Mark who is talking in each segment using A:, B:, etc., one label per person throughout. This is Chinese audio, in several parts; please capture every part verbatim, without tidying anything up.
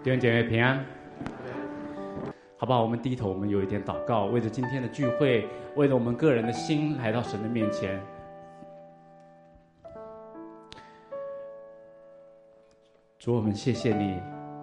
A: 弟兄姐妹平安，好不好？我们低头，我们有一点祷告，为着今天的聚会，为了我们个人的心来到神的面前。主，我们谢谢你，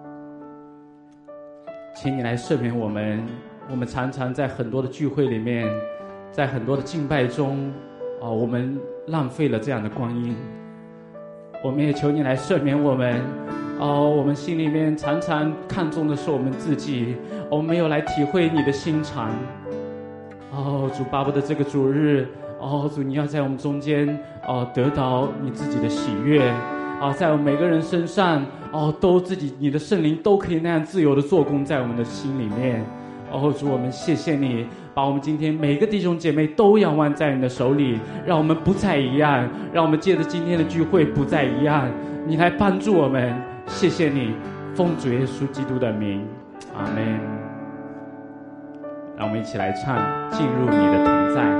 A: 请你来赦免我们。我们常常在很多的聚会里面，在很多的敬拜中，啊、哦，我们浪费了这样的光阴。我们也求你来赦免我们。哦，我们心里面常常看重的是我们自己，我们没有来体会你的心肠。哦，主巴不得这个主日，哦，主你要在我们中间，哦，得到你自己的喜悦，啊、哦，在我们每个人身上，哦，都自己你的圣灵都可以那样自由的做工在我们的心里面。哦，主，我们谢谢你，把我们今天每个弟兄姐妹都仰望在你的手里，让我们不再一样，让我们借着今天的聚会不再一样，你来帮助我们。谢谢你，奉主耶稣基督的名，阿们。让我们一起来唱《进入你的同在》。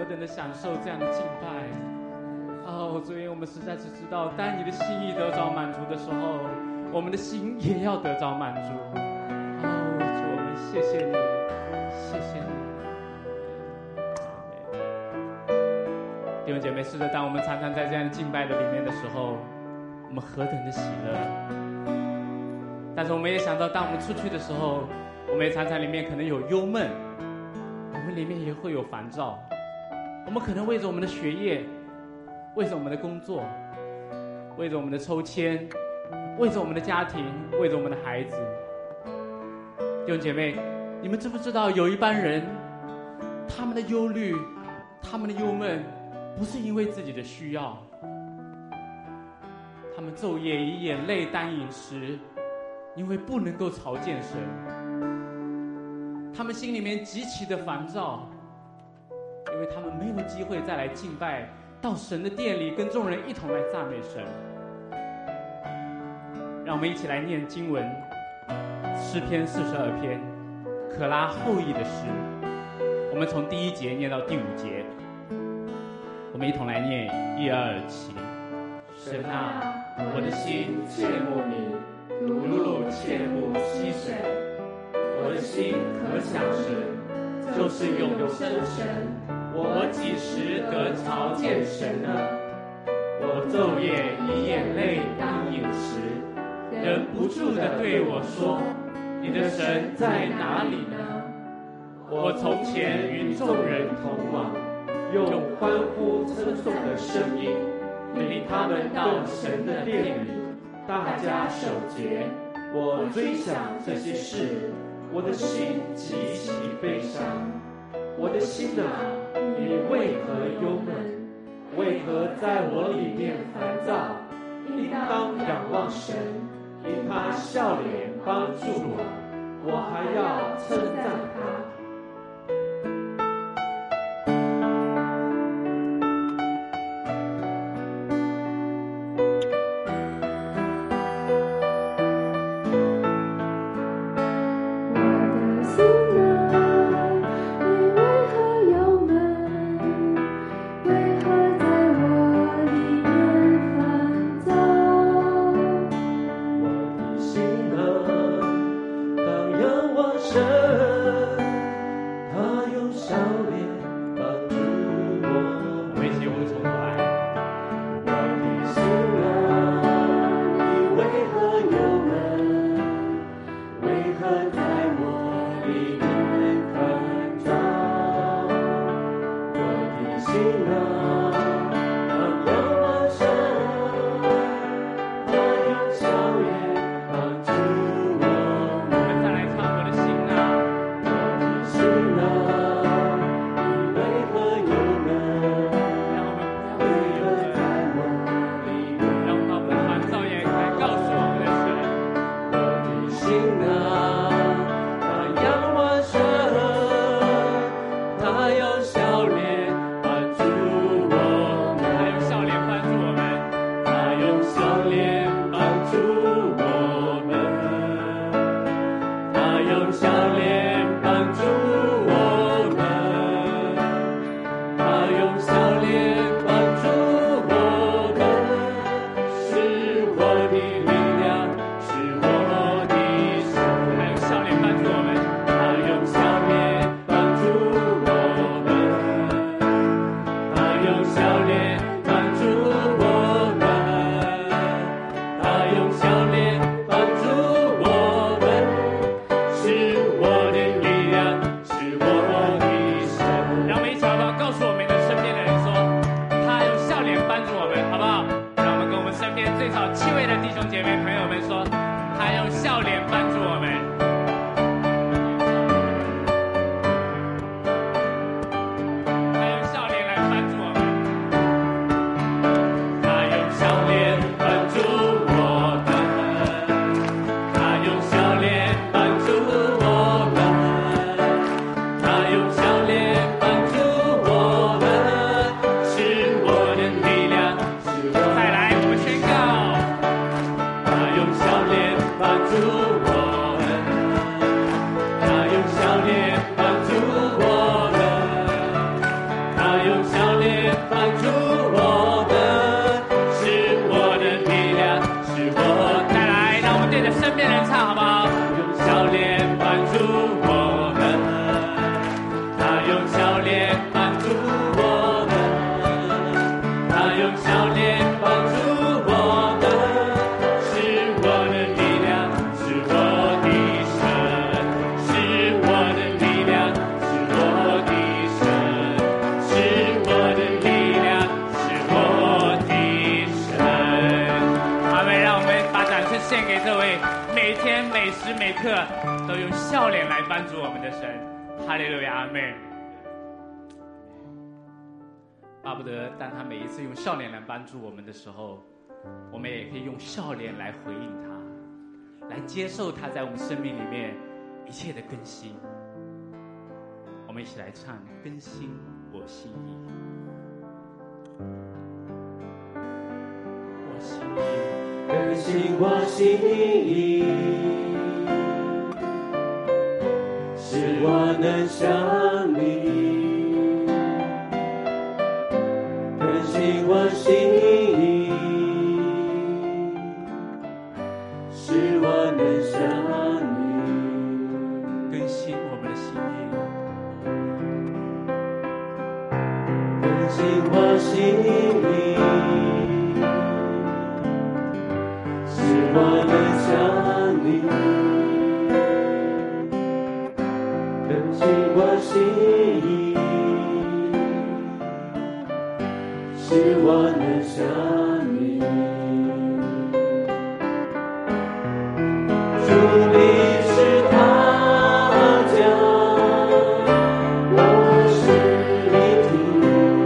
A: 等的享受这样的敬拜。哦，主耶，我们实在是知道，当你的心意得着满足的时候，我们的心也要得着满足。哦，主，我们谢谢你，谢谢你。弟兄姐妹，是的，当我们常常在这样的敬拜的里面的时候，我们何等的喜乐。但是我们也想到，当我们出去的时候，我们也常常里面可能有忧闷，我们里面也会有烦躁，我们可能为着我们的学业，为着我们的工作，为着我们的抽签，为着我们的家庭，为着我们的孩子。弟兄姐妹，你们知不知道有一班人，他们的忧虑，他们的忧闷，不是因为自己的需要，他们昼夜以眼泪当饮食，因为不能够朝见神，他们心里面极其的烦躁，因为他们没有机会再来敬拜，到神的殿里跟众人一同来赞美神。让我们一起来念经文，诗篇四十二篇，可拉后裔的诗，我们从第一节念到第五节，我们一同来念，一二起。神啊，我的心切慕你，如鹿切慕溪水。我的心可想神，就是永生神。我几时得朝见神呢？我昼夜以眼泪当饮食，忍不住地对我说：你的神在哪里呢？我从前与众人同往，用欢呼称颂的声音领他们到神的殿里，大家守节。我追想这些事，我的心极其悲伤。我的心啊，你为何忧闷？为何在我里面烦躁？应当仰望神，因他笑脸帮助我，我还要称赞他。他用笑脸帮助我。 用笑脸帮助我们，是我的力量，是我。再来，让我们对着身边人唱好不好？用笑脸帮助我们，他用笑脸帮助我们，他用笑脸帮助我们，是我的力量，是我的神，是我的力量，是我的神，是我的力量，是我的神。阿们，让我们把掌声献给这位每天每时每刻都用笑脸来帮助我们的神。哈利路亚，阿们。巴不得当他每一次用笑脸来帮助我们的时候，我们也可以用笑脸来回应他，来接受他在我们生命里面一切的更新。我们一起来唱《更新我心意》。我心意，
B: 更新我心意，使我能像你。更新我心意，使我能像你。
A: 更新我们的心意，
B: 更新我心意，使我能像你。更新我心意，使我能像你。主你是他家，我是你主。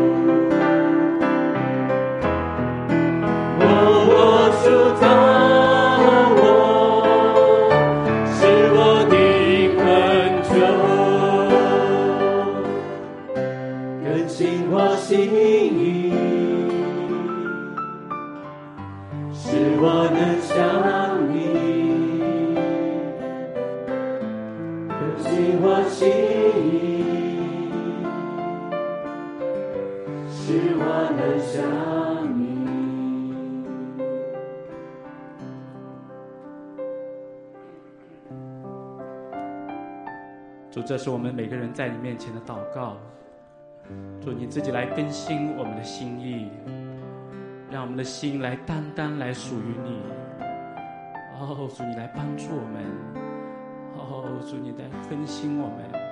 B: 我我属他，我是我的恳求。更新我心意，使我能像你。更新我心意，使我能像你。
A: 主，这是我们每个人在你面前的祷告。主，你自己来更新我们的心意，让我们的心来单单来属于你。哦，主，你来帮助我们。哦，主，你来更新我们。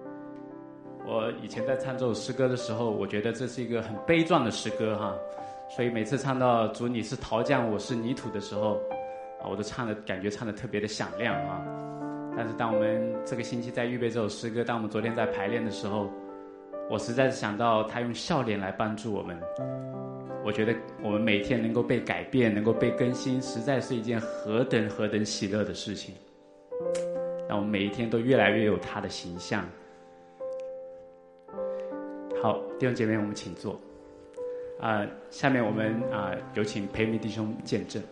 A: 诗歌的时候，我觉得这是一个很悲壮的诗歌哈， 所以每次唱到主你是陶匠我是泥土的时候啊，我都唱的感觉唱的特别的响亮啊。但是当我们这个星期在预备这首诗歌，当我们昨天在排练的时候，我实在是想到他用笑脸来帮助我们。我觉得我们每天能够被改变，能够被更新，实在是一件何等何等喜乐的事情。让我们每一天都越来越有他的形象。好，弟兄姐妹，我们请坐。啊、呃，下面我们啊、呃、有请培明弟兄见证。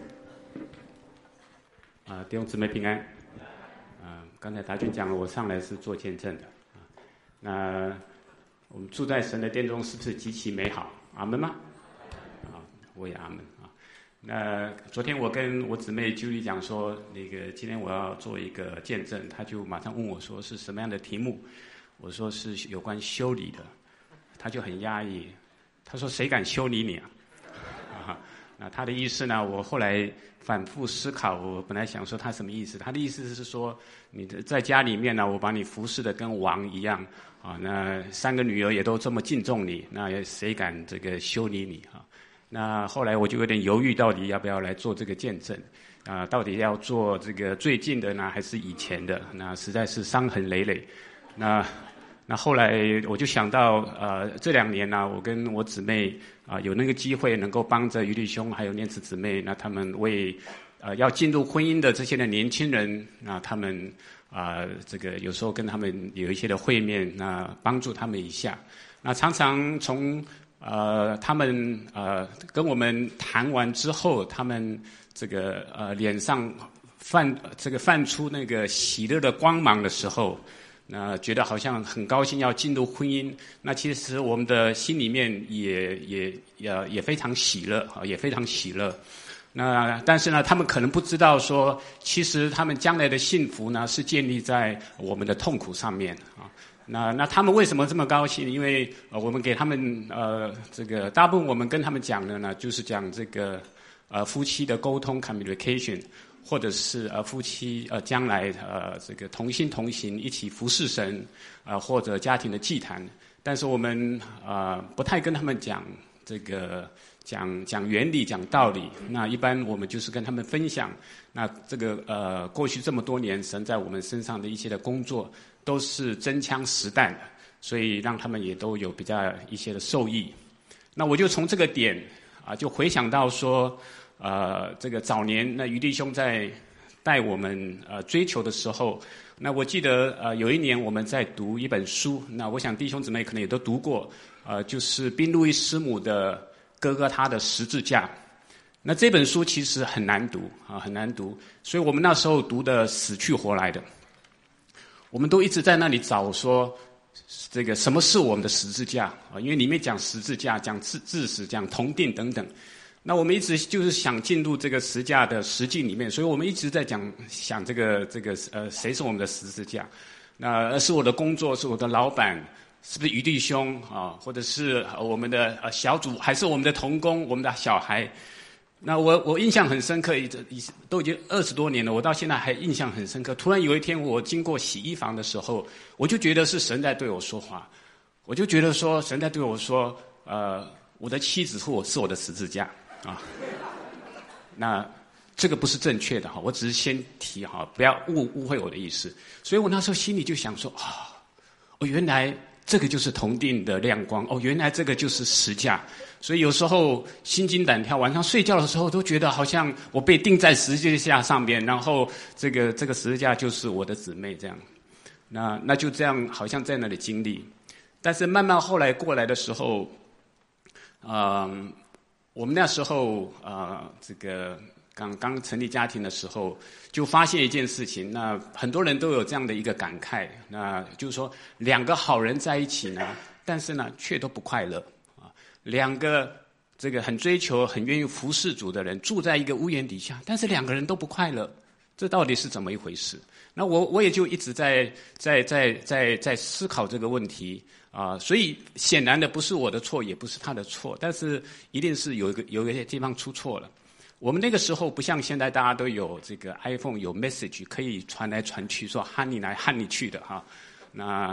C: 啊、呃，弟兄姊妹平安。啊、呃，刚才达军讲了，我上来是做见证的。啊，那我们住在神的殿中，是不是极其美好？阿门吗？啊，我也阿门啊。那昨天我跟我姊妹 Julie 讲说，那个今天我要做一个见证，她就马上问我说是什么样的题目？我说是有关修理的，她就很压抑，她说谁敢修理你啊？啊，那她的意思呢？我后来反复思考，我本来想说她什么意思？她的意思是说，你在家里面呢，我把你服侍的跟王一样啊，那三个女儿也都这么敬重你，那谁敢这个修理你啊？那后来我就有点犹豫，到底要不要来做这个见证啊？到底要做这个最近的呢，还是以前的？那实在是伤痕累累。那那后来我就想到，呃，这两年呢、啊，我跟我姊妹啊、呃、有那个机会，能够帮着于弟兄还有念慈姊妹，那他们为呃要进入婚姻的这些的年轻人，那他们啊、呃、这个有时候跟他们有一些的会面，那帮助他们一下。那常常从呃他们呃跟我们谈完之后，他们这个呃脸上泛这个泛出那个喜乐的光芒的时候。那觉得好像很高兴要进入婚姻，那其实我们的心里面也也也也非常喜乐啊，也非常喜乐。那但是呢，他们可能不知道说，其实他们将来的幸福呢是建立在我们的痛苦上面啊。那那他们为什么这么高兴？因为呃，我们给他们呃这个大部分我们跟他们讲的呢，就是讲这个呃夫妻的沟通 communication。或者是呃夫妻呃将来呃这个同心同行一起服侍神啊、呃、或者家庭的祭坛，但是我们呃不太跟他们讲这个讲讲原理讲道理，那一般我们就是跟他们分享，那这个呃过去这么多年神在我们身上的一些的工作都是真枪实弹的，所以让他们也都有比较一些的受益。那我就从这个点啊、呃、就回想到说。呃，这个早年那于弟兄在带我们呃追求的时候，那我记得呃有一年我们在读一本书，那我想弟兄姊妹可能也都读过，呃，就是宾路易师母的《哥哥他的十字架》。那这本书其实很难读啊，很难读，所以我们那时候读的死去活来的，我们都一直在那里找说这个什么是我们的十字架啊？因为里面讲十字架，讲致致死，讲同定等等。那我们一直就是想进入这个十字架的实际里面，所以我们一直在讲想这个这个呃谁是我们的十字架？那是我的工作，是我的老板，是不是于弟兄啊？或者是我们的呃小组，还是我们的同工，我们的小孩？那我我印象很深刻，已都已经二十多年了，我到现在还印象很深刻。突然有一天，我经过洗衣房的时候，我就觉得是神在对我说话，我就觉得说神在对我说，呃，我的妻子是我是我的十字架。啊，那这个不是正确的哈，我只是先提哈，不要误误会我的意思。所以我那时候心里就想说啊，哦，原来这个就是同定的亮光，哦，原来这个就是十架。所以有时候心惊胆跳，晚上睡觉的时候都觉得好像我被钉在十字架上面，然后这个这个十字架就是我的姊妹这样。那那就这样好像在那里经历，但是慢慢后来过来的时候，嗯、呃。我们那时候啊、呃，这个刚刚成立家庭的时候，就发现一件事情。那很多人都有这样的一个感慨，那就是说，两个好人在一起呢，但是呢，却都不快乐啊。两个这个很追求、很愿意服侍主的人，住在一个屋檐底下，但是两个人都不快乐，这到底是怎么一回事？那我我也就一直在在在在在思考这个问题。啊，所以显然的不是我的错，也不是他的错，但是一定是有一个有一些地方出错了。我们那个时候不像现在大家都有这个 iPhone 有 message 可以传来传去，说喊你来喊你去的哈。那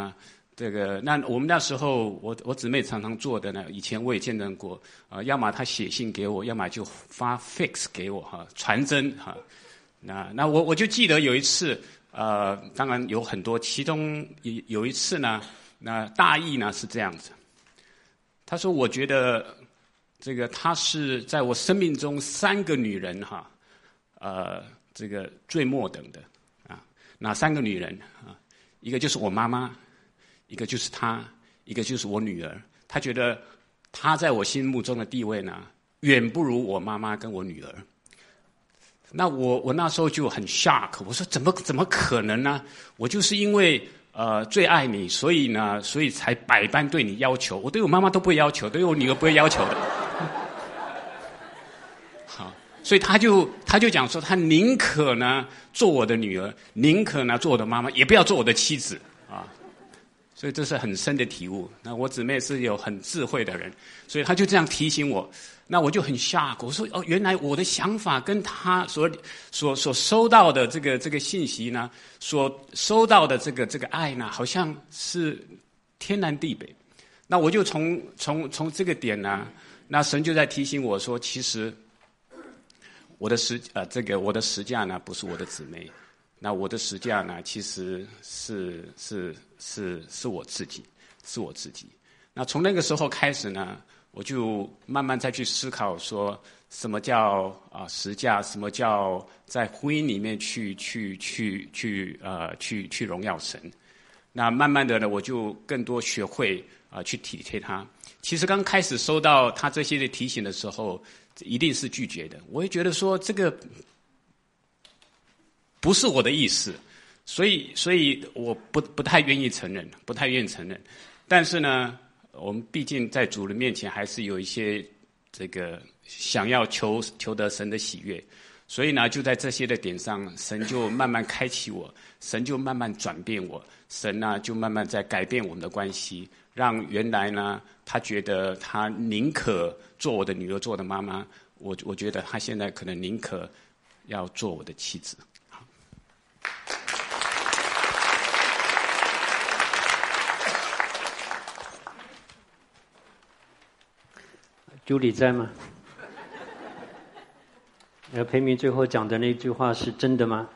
C: 这个，那我们那时候，我我姊妹常常做的呢，以前我也见证过，啊、呃，要么她写信给我，要么就发 fax 给我哈，传真哈。那那我我就记得有一次，呃，当然有很多，其中有有一次呢，那大意呢是这样子，他说我觉得这个她是在我生命中三个女人哈，呃，这个最末等的啊，哪三个女人啊？一个就是我妈妈。一个就是她，一个就是我女儿。她觉得她在我心目中的地位呢，远不如我妈妈跟我女儿。那我我那时候就很 shock， 我说怎么怎么可能呢？我就是因为呃最爱你，所以呢，所以才百般对你要求。我对我妈妈都不会要求，对我女儿不会要求的。好，所以他就他就讲说，他宁可呢做我的女儿，宁可呢做我的妈妈，也不要做我的妻子啊。所以这是很深的体悟。那我姊妹是有很智慧的人，所以她就这样提醒我。那我就很吓，我说哦，原来我的想法跟她所所所收到的这个这个信息呢，所收到的这个这个爱呢，好像是天南地北。那我就从从从这个点呢，那神就在提醒我说，其实我的实呃这个我的实价呢，不是我的姊妹。那我的实价呢，其实是是是是我自己，是我自己。那从那个时候开始呢，我就慢慢再去思考说，什么叫啊实价，什么叫在婚姻里面去去去去呃去去荣耀神。那慢慢的呢，我就更多学会啊、呃、去体贴他。其实刚开始收到他这些的提醒的时候，一定是拒绝的。我会觉得说这个。不是我的意思，所以所以我不不太愿意承认，不太愿意承认。但是呢，我们毕竟在主人面前还是有一些这个想要求求得神的喜悦，所以呢，就在这些的点上，神就慢慢开启我，神就慢慢转变我，神呢就慢慢在改变我们的关系，让原来呢他觉得他宁可做我的女儿，做我的妈妈，我我觉得他现在可能宁可要做我的妻子。
D: 朱莉在吗？呃，裴明最后讲的那句话是真的吗？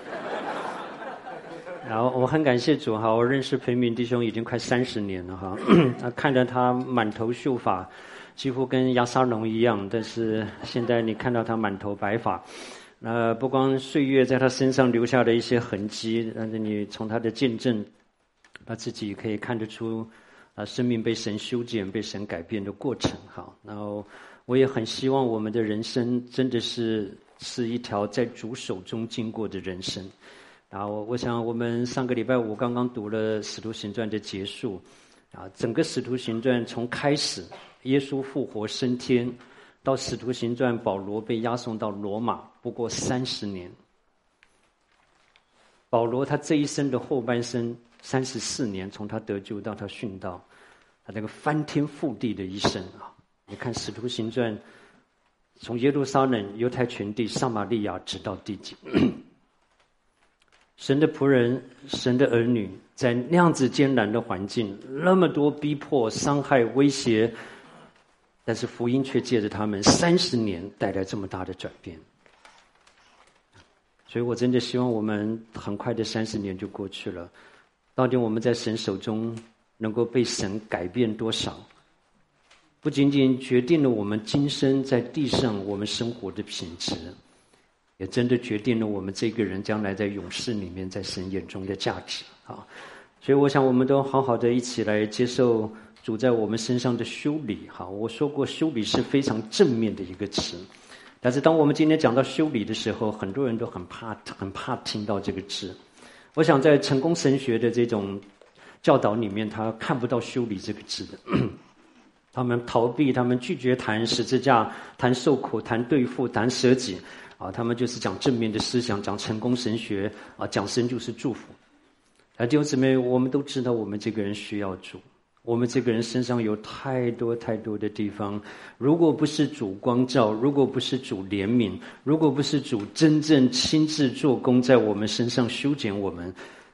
D: 然后我很感谢主哈，我认识裴明弟兄已经快三十年了哈，看着他满头秀发，几乎跟亚撒龙一样，但是现在你看到他满头白发，呃，不光岁月在他身上留下了一些痕迹，但是你从他的见证，他自己可以看得出。啊，生命被神修剪、被神改变的过程，好，然后我也很希望我们的人生真的是是一条在主手中经过的人生。然后我想，我们上个礼拜五刚刚读了《使徒行传》的结束，啊，整个《使徒行传》从开始耶稣复活升天，到《使徒行传》保罗被押送到罗马，不过三十年。保罗他这一生的后半生。三十四年，从他得救到他殉道，他那个翻天覆地的一生啊！你看《使徒行传》，从耶路撒冷、犹太全地、撒玛利亚，直到地极。神的仆人、神的儿女，在那样子艰难的环境，那么多逼迫、伤害、威胁，但是福音却借着他们三十年带来这么大的转变。所以我真的希望我们很快的三十年就过去了。到底我们在神手中能够被神改变多少？不仅仅决定了我们今生在地上我们生活的品质，也真的决定了我们这个人将来在永世里面在神眼中的价值啊！所以我想我们都好好的一起来接受主在我们身上的修理。好，我说过修理是非常正面的一个词，但是当我们今天讲到修理的时候，很多人都很怕很怕听到这个字。我想在成功神学的这种教导里面，他看不到修理这个字的，他们逃避，他们拒绝谈十字架，谈受苦，谈对付，谈舍己啊，他们就是讲正面的思想，讲成功神学啊，讲神就是祝福。啊，弟兄姊妹，我们都知道我们这个人需要主，我们这个人身上有太多太多的地方，如果不是主光照，如果不是主怜悯，如果不是主真正亲自做工在我们身上修剪我们，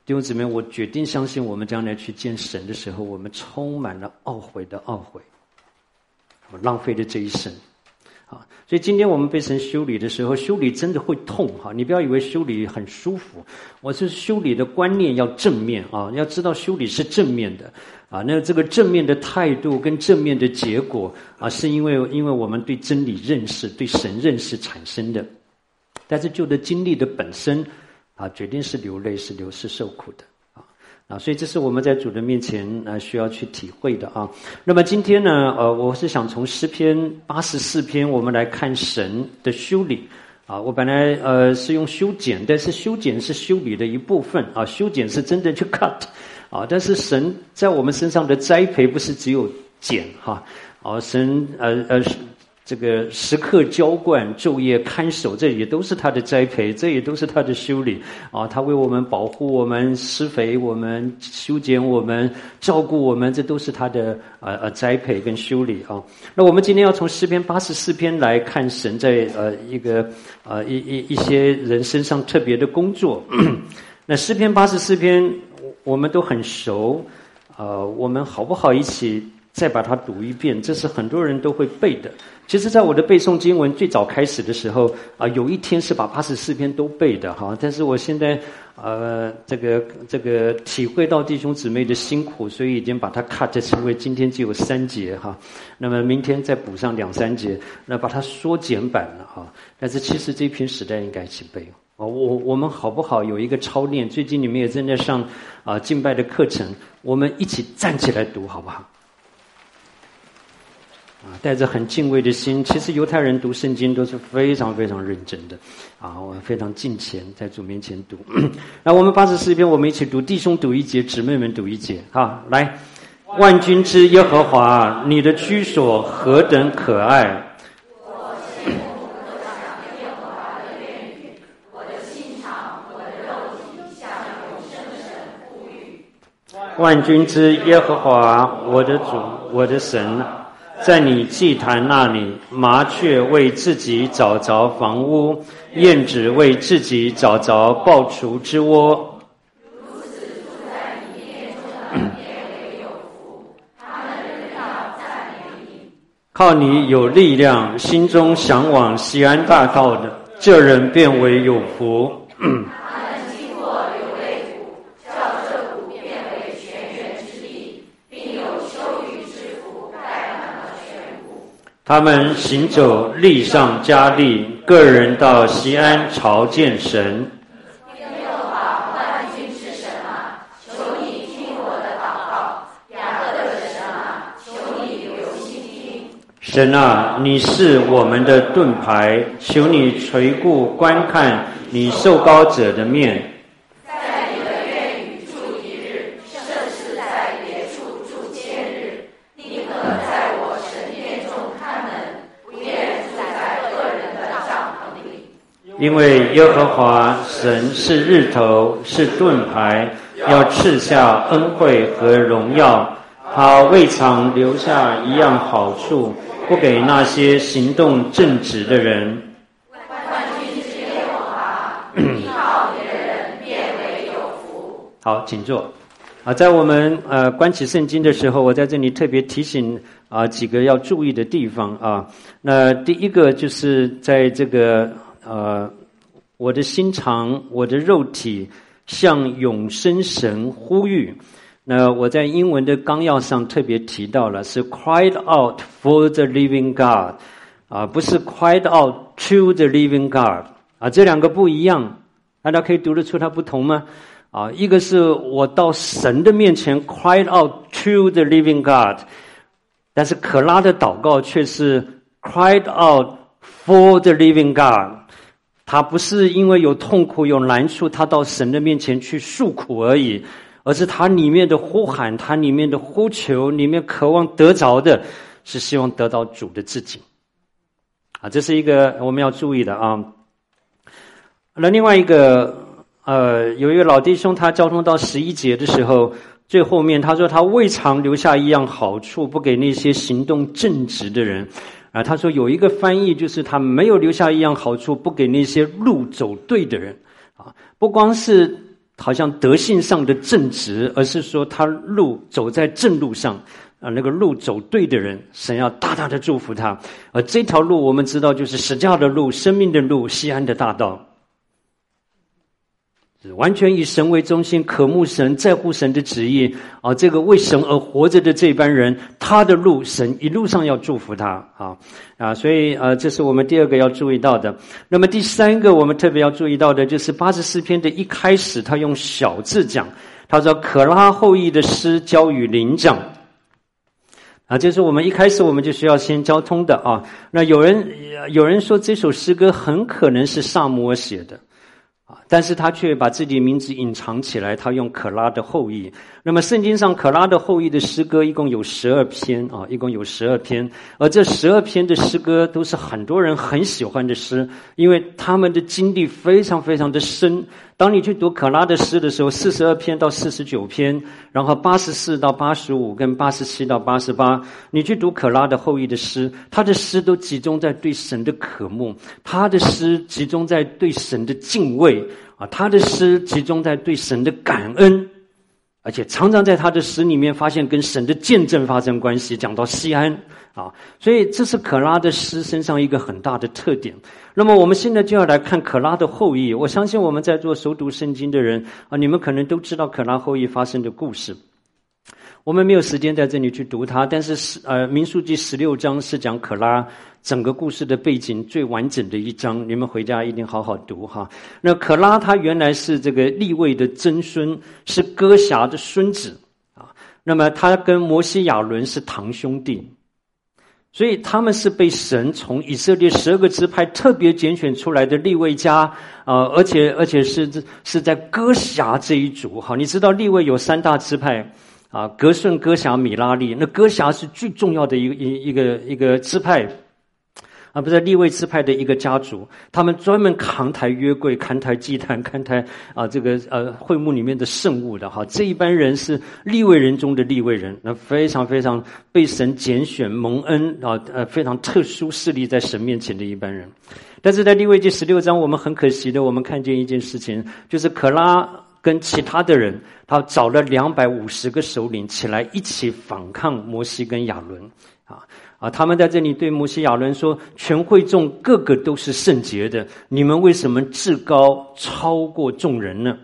D: 弟兄姊妹，我决定相信，我们将来去见神的时候，我们充满了懊悔的懊悔，我浪费了这一生。啊，所以今天我们被神修理的时候，修理真的会痛哈！你不要以为修理很舒服，我是修理的观念要正面啊，要知道修理是正面的啊。那这个正面的态度跟正面的结果啊，是因为因为我们对真理认识、对神认识产生的。但是就的经历的本身啊，决定是流泪、是流是受苦的。啊，所以这是我们在主的面前呃需要去体会的啊。那么今天呢，呃，我是想从诗篇八十四篇，我们来看神的修理啊。我本来呃是用修剪，但是修剪是修理的一部分啊，修剪是真的去 cut 啊。但是神在我们身上的栽培不是只有剪哈，啊，神呃呃。这个时刻浇灌、昼夜看守，这也都是他的栽培，这也都是他的修理啊！他为我们保护我们、施肥我们、修剪我们、照顾我们，这都是他的呃呃栽培跟修理啊。那我们今天要从诗篇八十四篇来看神在呃一个呃一一一些人身上特别的工作。那诗篇八十四篇我们都很熟，呃，我们好不好一起再把它读一遍？这是很多人都会背的。其实在我的背诵经文最早开始的时候啊，有一天是把八十四篇都背的哈，但是我现在呃这个这个体会到弟兄姊妹的辛苦，所以已经把它 cut 成为今天只有三节哈，那么明天再补上两三节，那把它缩减版了哈。但是其实这篇时代应该一起背哦，我我们好不好有一个操练？最近你们也正在上啊敬拜的课程，我们一起站起来读好不好？啊，带着很敬畏的心，其实犹太人读圣经都是非常非常认真的，啊，我非常敬虔，在主面前读。那我们八十四篇，我们一起读，弟兄读一节，姊妹们读一节，啊，来，万军之耶和华，你的居所何等可爱！
E: 我羡慕我想耶和华的愿语，我的心肠，我的肉体向永生神呼吁。
D: 万军之耶和华，我的主，我的神。在你祭坛那里，麻雀为自己找着房屋，燕子为自己找着抱雏之窝。
E: 如此住在你殿中的便为有福，他们仍要赞美你。
D: 靠你有力量，心中向往锡安大道的，这人便为有福。他们行走，力上加力，个人到锡安朝见神。
E: 耶和华万军之神啊，求你听我的祷告；雅各的神啊，求你留心听。
D: 神啊，你是我们的盾牌，求你垂顾观看你受膏者的面。
E: 在你的愿语住一日，胜似在别处住千日。宁可在我神殿中看门，不愿住在恶人的帐篷里。
D: 因为耶和华神是日头，是盾牌，要赐下恩惠和荣耀。他未尝留下一样好处，不给那些行动正直的人。
E: 万军之耶和华，依靠你的人便为有福。
D: 好，请坐。啊，在我们呃关起圣经的时候，我在这里特别提醒啊几个要注意的地方啊。那第一个就是在这个呃我的心肠，我的肉体向永生神呼吁。那我在英文的纲要上特别提到了，是 cried out for the living God， 啊，不是 cried out to the living God， 啊，这两个不一样，大家可以读得出它不同吗？啊，一个是我到神的面前 cried out to the living God， 但是可拉的祷告却是 cried out for the living God。他不是因为有痛苦有难处，他到神的面前去诉苦而已，而是他里面的呼喊，他里面的呼求，里面渴望得着的是希望得到主的自己。啊，这是一个我们要注意的啊。那另外一个。呃，有一个老弟兄，他交通到十一节的时候，最后面他说他未尝留下一样好处，不给那些行动正直的人。啊，他说有一个翻译就是他没有留下一样好处，不给那些路走对的人。啊，不光是好像德性上的正直，而是说他路走在正路上啊，那个路走对的人，神要大大的祝福他。而这条路我们知道就是十架的路、生命的路、西安的大道，完全以神为中心，渴慕神，在乎神的旨意啊！这个为神而活着的这班人，他的路，神一路上要祝福他啊啊！所以呃，这是我们第二个要注意到的。那么第三个，我们特别要注意到的就是八十四篇的一开始，他用小字讲，他说可拉后裔的诗交与灵长。啊，这是我们一开始我们就需要先交通的啊。那有人有人说这首诗歌很可能是萨摩尔写的。啊，但是他却把自己名字隐藏起来，他用可拉的后裔。那么圣经上可拉的后裔的诗歌一共有十二篇啊，一共有十二篇。而这十二篇的诗歌都是很多人很喜欢的诗，因为他们的经历非常非常的深。当你去读可拉的诗的时候，四十二篇到四十九篇，然后八十四到八十五跟八十七到八十八，你去读可拉的后裔的诗，他的诗都集中在对神的渴慕，他的诗集中在对神的敬畏啊，他的诗集中在对神的感恩，而且常常在他的诗里面发现跟神的见证发生关系，讲到西安啊，所以这是可拉的诗身上一个很大的特点。那么我们现在就要来看可拉的后裔。我相信我们在座熟读圣经的人啊，你们可能都知道可拉后裔发生的故事。我们没有时间在这里去读它，但是呃，民数记十六章是讲可拉整个故事的背景最完整的一章，你们回家一定好好读哈。那可拉他原来是这个利未的曾孙，是哥辖的孙子啊。那么他跟摩西亚伦是堂兄弟。所以他们是被神从以色列十二个支派特别拣选出来的利未家，呃，而且而且是是在哥辖这一族。好，你知道利未有三大支派啊，革顺、哥辖、米拉利。那哥辖是最重要的一个一一个一个支派。啊，不是利未支派的一个家族，他们专门扛抬约柜、扛抬祭坛、扛抬啊这个呃会幕里面的圣物的哈。这一般人是利未人中的利未人，那非常非常被神拣选、蒙恩啊，呃非常特殊势力在神面前的一般人。但是在利未记十六章，我们很可惜的，我们看见一件事情，就是可拉跟其他的人，他找了两百五十个首领起来一起反抗摩西跟亚伦啊。啊，他们在这里对摩西亚伦说，全会众个个都是圣洁的，你们为什么至高超过众人呢？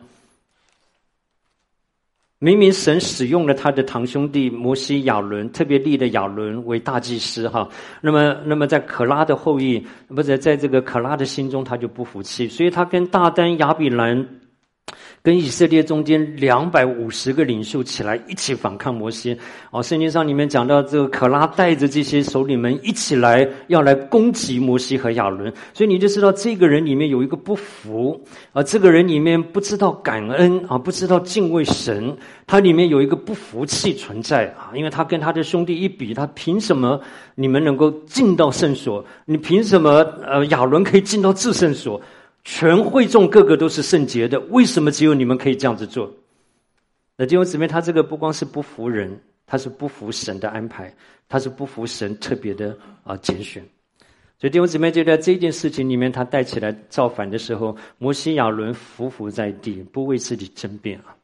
D: 明明神使用了他的堂兄弟摩西亚伦，特别立了亚伦为大祭司哈。那么那么在可拉的后裔，不是在这个可拉的心中，他就不服气，所以他跟大丹、亚比兰跟以色列中间两百五十个领袖起来一起反抗摩西。哦，圣经上里面讲到这个可拉带着这些首领们一起来要来攻击摩西和亚伦，所以你就知道这个人里面有一个不服啊，这个人里面不知道感恩啊，不知道敬畏神，他里面有一个不服气存在啊，因为他跟他的兄弟一比，他凭什么你们能够进到圣所？你凭什么呃亚伦可以进到至圣所？全会众个个都是圣洁的，为什么只有你们可以这样子做？那弟兄姊妹，他这个不光是不服人，他是不服神的安排，他是不服神特别的啊拣选。所以弟兄姊妹，就在这件事情里面，他带起来造反的时候，摩西亚伦伏伏在地，不为自己争辩啊。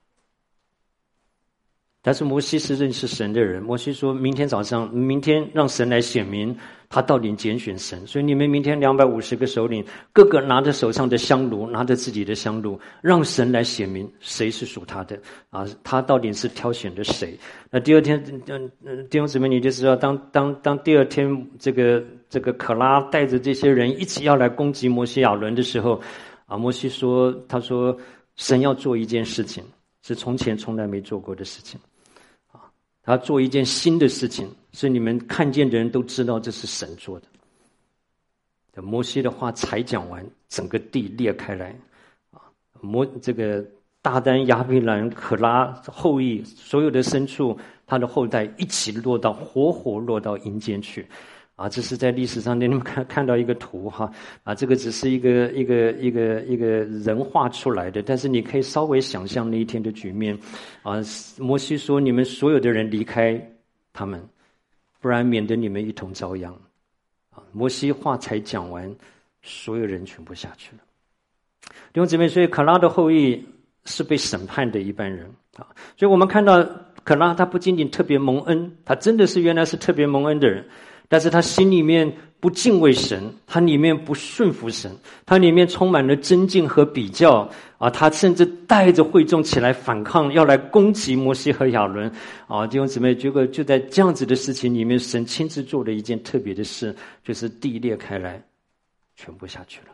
D: 但是摩西是认识神的人，摩西说明天早上，明天让神来显明他到底拣选神。所以你们明天两百五十个首领，个个拿着手上的香炉，拿着自己的香炉，让神来显明谁是属他的啊，他到底是挑选的谁。那第二天嗯弟兄姊妹，你就知道当当当第二天这个这个可拉带着这些人一起要来攻击摩西亚伦的时候啊，摩西说他说神要做一件事情，是从前从来没做过的事情。他做一件新的事情，是你们看见的人都知道这是神做的。摩西的话才讲完，整个地裂开来啊！摩这个大丹、亚比兰、可拉后裔所有的牲畜，他的后代一起落到活活落到阴间去。啊，这是在历史上你们看看到一个图哈，啊，这个只是一个一个一个一个人画出来的，但是你可以稍微想象那一天的局面，啊，摩西说你们所有的人离开他们，不然免得你们一同遭殃。啊，摩西话才讲完，所有人全部下去了。弟兄姊妹，所以可拉的后裔是被审判的一般人啊。所以我们看到可拉他不仅仅特别蒙恩，他真的是原来是特别蒙恩的人，但是他心里面不敬畏神，他里面不顺服神，他里面充满了争竞和比较啊，他甚至带着会众起来反抗，要来攻击摩西和亚伦啊。弟兄姊妹，结果就在这样子的事情里面，神亲自做了一件特别的事，就是地裂开来，全部下去了。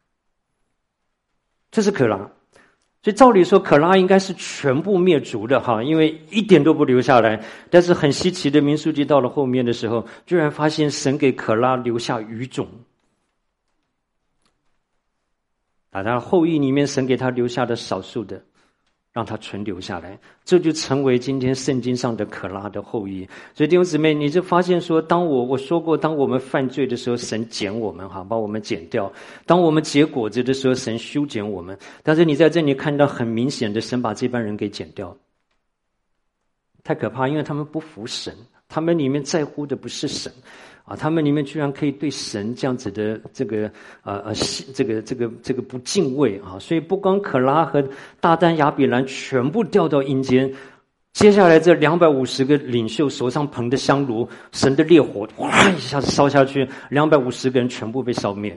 D: 这是可拉，所以照理说可拉应该是全部灭族的哈，因为一点都不留下来。但是很稀奇的，民数记到了后面的时候，居然发现神给可拉留下余种，把他后裔里面神给他留下的少数的，让他存留下来，这就成为今天圣经上的可拉的后裔。所以弟兄姊妹，你就发现说，当我我说过，当我们犯罪的时候，神剪我们哈，把我们剪掉；当我们结果子的时候，神修剪我们。但是你在这里看到很明显的，神把这帮人给剪掉，太可怕，因为他们不服神，他们里面在乎的不是神。啊，他们里面居然可以对神这样子的这个呃呃这个这个这个不敬畏啊！所以不光可拉和大丹亚比兰全部掉到阴间，接下来这两百五十个领袖手上捧的香炉，神的烈火哗一下子烧下去，两百五十个人全部被烧灭。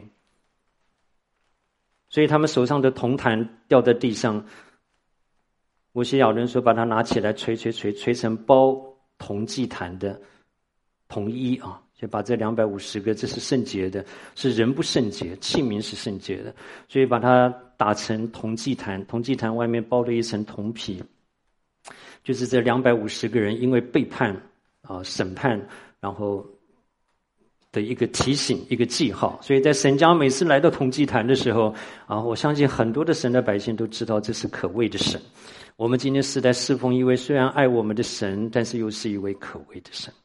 D: 所以他们手上的铜坛掉在地上，摩西亚伦说把它拿起来捶捶捶捶成包铜祭坛的铜衣啊！就把这两百五十个，这是圣洁的，是人不圣洁，器皿是圣洁的，所以把它打成铜祭坛，铜祭坛外面包了一层铜皮，就是这两百五十个人因为背叛啊、审判，然后的一个提醒，一个记号。所以在神家每次来到铜祭坛的时候啊，我相信很多的神的百姓都知道这是可畏的神。我们今天是在侍奉一位虽然爱我们的神，但是又是一位可畏的神。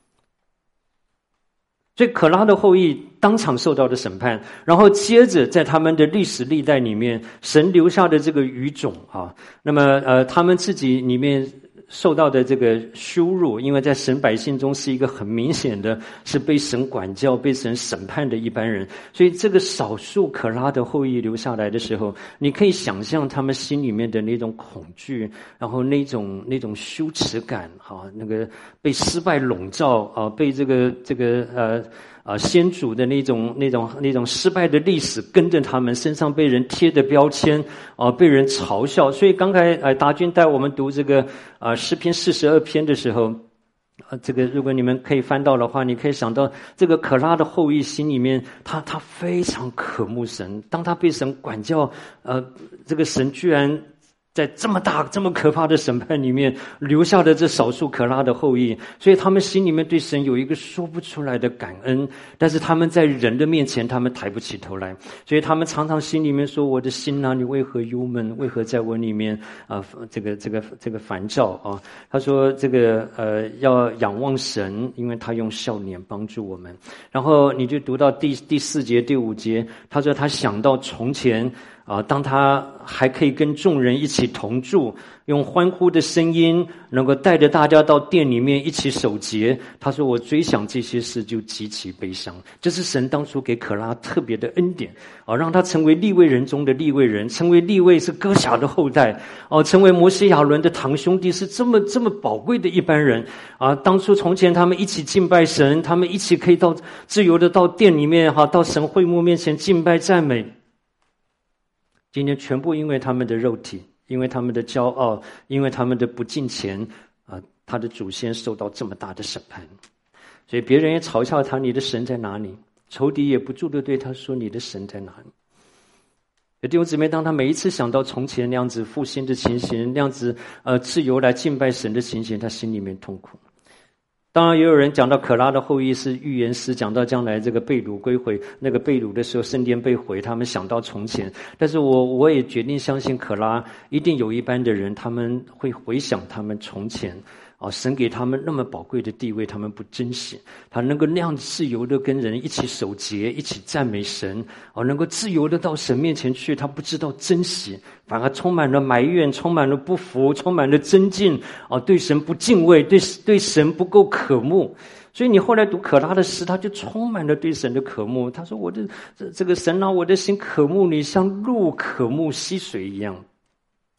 D: 所以可拉的后裔当场受到的审判，然后接着在他们的历史历代里面，神留下的这个余种啊，那么呃，他们自己里面受到的这个羞辱，因为在神百姓中是一个很明显的是被神管教、被神审判的一般人，所以这个少数可拉的后裔留下来的时候，你可以想象他们心里面的那种恐惧，然后那种那种羞耻感，哈，那个被失败笼罩啊，被这个这个呃。啊，先祖的那种、那种、那种失败的历史跟着他们身上被人贴的标签，啊，被人嘲笑。所以刚才呃，达军带我们读这个啊诗篇四十二篇的时候，啊，这个如果你们可以翻到的话，你可以想到这个可拉的后裔心里面，他他非常渴慕神，当他被神管教，呃，这个神居然在这么大这么可怕的审判里面留下的这少数可拉的后裔，所以他们心里面对神有一个说不出来的感恩，但是他们在人的面前他们抬不起头来，所以他们常常心里面说，我的心啊，你为何忧闷，为何在我里面啊、呃、这个这个这个烦躁啊？他说这个呃要仰望神，因为他用笑脸帮助我们。然后你就读到第第四节第五节，他说他想到从前啊，当他还可以跟众人一起同住，用欢呼的声音能够带着大家到店里面一起守节，他说我追想这些事就极其悲伤。这是神当初给可拉特别的恩典啊，让他成为利未人中的利未人，成为利未是哥辖的后代啊，成为摩西亚伦的堂兄弟，是这么这么宝贵的一般人啊。当初从前他们一起敬拜神，他们一起可以到自由的到店里面哈，到神会幕面前敬拜赞美，今天全部因为他们的肉体，因为他们的骄傲，因为他们的不敬虔啊，他的祖先受到这么大的审判。所以别人也嘲笑他，你的神在哪里？仇敌也不住地对他说，你的神在哪里？弟兄姊妹，当他每一次想到从前那样子复兴的情形，那样子呃自由来敬拜神的情形，他心里面痛苦。当然也有人讲到可拉的后裔是预言师，讲到将来这个被掳归回，那个被掳的时候圣殿被毁，他们想到从前。但是我我也决定相信可拉一定有一般的人，他们会回想他们从前啊，神给他们那么宝贵的地位，他们不珍惜，他能够那样自由的跟人一起守节，一起赞美神啊，能够自由的到神面前去，他不知道珍惜，反而充满了埋怨，充满了不服，充满了争竞啊，对神不敬畏，对对神不够渴慕。所以你后来读可拉的诗，他就充满了对神的渴慕。他说我的这这个神啊，我的心渴慕你，像鹿渴慕溪水一样。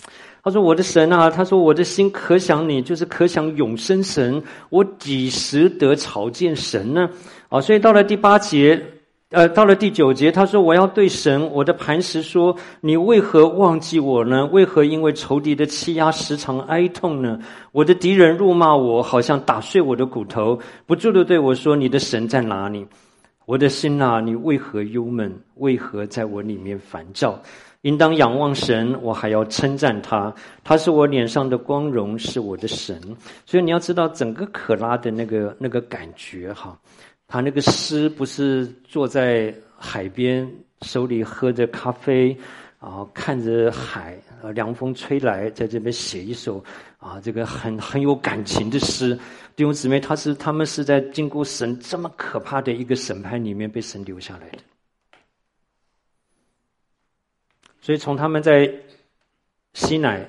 D: 他说我的神啊，他说我的心可想你，就是可想永生神，我几时得朝见神呢？啊，所以到了第八节，呃，到了第九节，他说我要对神我的磐石说，你为何忘记我呢？为何因为仇敌的欺压时常哀痛呢？我的敌人辱骂我，好像打碎我的骨头，不住地对我说，你的神在哪里？我的心啊，你为何忧闷？为何在我里面烦躁？应当仰望神，我还要称赞他，他是我脸上的光荣，是我的神。所以你要知道整个可拉的那个那个感觉哈，他那个诗不是坐在海边，手里喝着咖啡，然后看着海，凉风吹来，在这边写一首啊，这个很很有感情的诗。弟兄姊妹，他是他们是在经过神这么可怕的一个审判里面被神留下来的。所以从他们在西乃，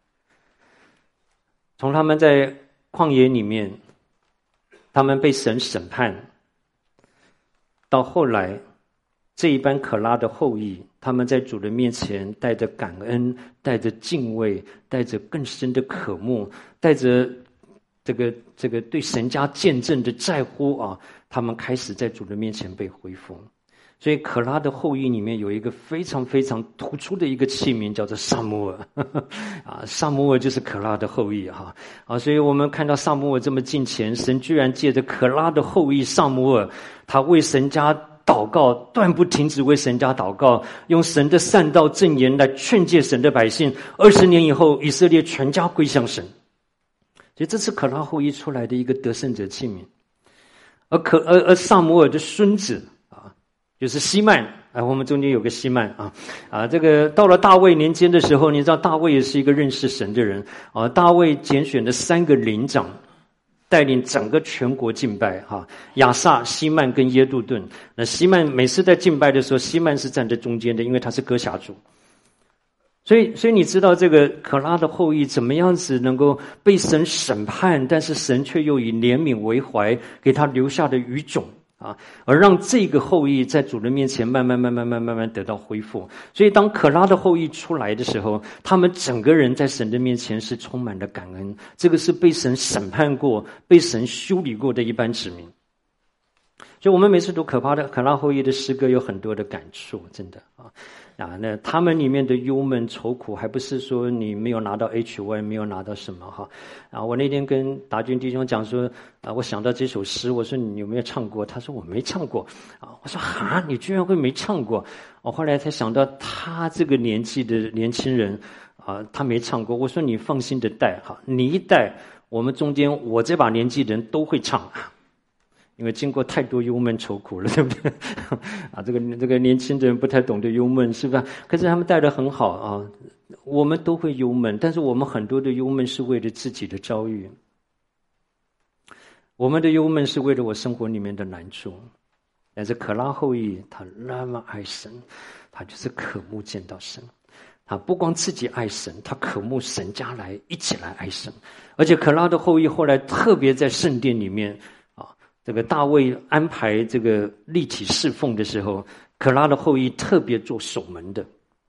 D: 从他们在旷野里面，他们被神审判，到后来这一班可拉的后裔，他们在主的面前带着感恩，带着敬畏，带着更深的渴慕，带着这个这个对神家见证的在乎啊，他们开始在主的面前被恢复。所以可拉的后裔里面有一个非常非常突出的一个器皿，叫做撒母耳啊，撒母耳就是可拉的后裔哈啊，所以我们看到撒母耳这么近前，神居然借着可拉的后裔撒母耳，他为神家祷告，断不停止为神家祷告，用神的善道正言来劝诫神的百姓。二十年以后，以色列全家归向神。所以这是可拉后裔出来的一个得胜者器皿。而可而而撒母耳的孙子啊，就是西曼啊，我们中间有个西曼啊啊，这个到了大卫年间的时候，你知道大卫也是一个认识神的人啊。大卫拣选了三个领长，带领整个全国敬拜哈，亚萨、西曼跟耶杜顿。那西曼每次在敬拜的时候，西曼是站在中间的，因为他是歌侠族。所以，所以你知道这个可拉的后裔怎么样子能够被神审判，但是神却又以怜悯为怀，给他留下的余种啊，而让这个后裔在主的面前慢慢、慢慢、慢慢、慢慢得到恢复。所以，当可拉的后裔出来的时候，他们整个人在神的面前是充满了感恩。这个是被神审判过、被神修理过的一般子民。所以我们每次读可怕的可拉后裔的诗歌，有很多的感触，真的啊。啊，那他们里面的忧闷愁苦，还不是说你没有拿到 H 一，没有拿到什么哈？啊，我那天跟达军弟兄讲说，啊，我想到这首诗，我说你有没有唱过？他说我没唱过。啊，我说哈，你居然会没唱过？我后来才想到，他这个年纪的年轻人，啊，他没唱过。我说你放心的带哈，你一带，我们中间我这把年纪的人都会唱。因为经过太多忧闷愁苦了，对不对？啊，这个这个年轻人不太懂得忧闷，是吧？可是他们带得很好啊。我们都会忧闷，但是我们很多的忧闷是为了自己的遭遇，我们的忧闷是为了我生活里面的难处。但是可拉后裔他那么爱神，他就是渴慕见到神。他不光自己爱神，他渴慕神家来一起来爱神。而且可拉的后裔后来特别在圣殿里面。这个大卫安排这个立体侍奉的时候，可拉的后裔特别做守门的。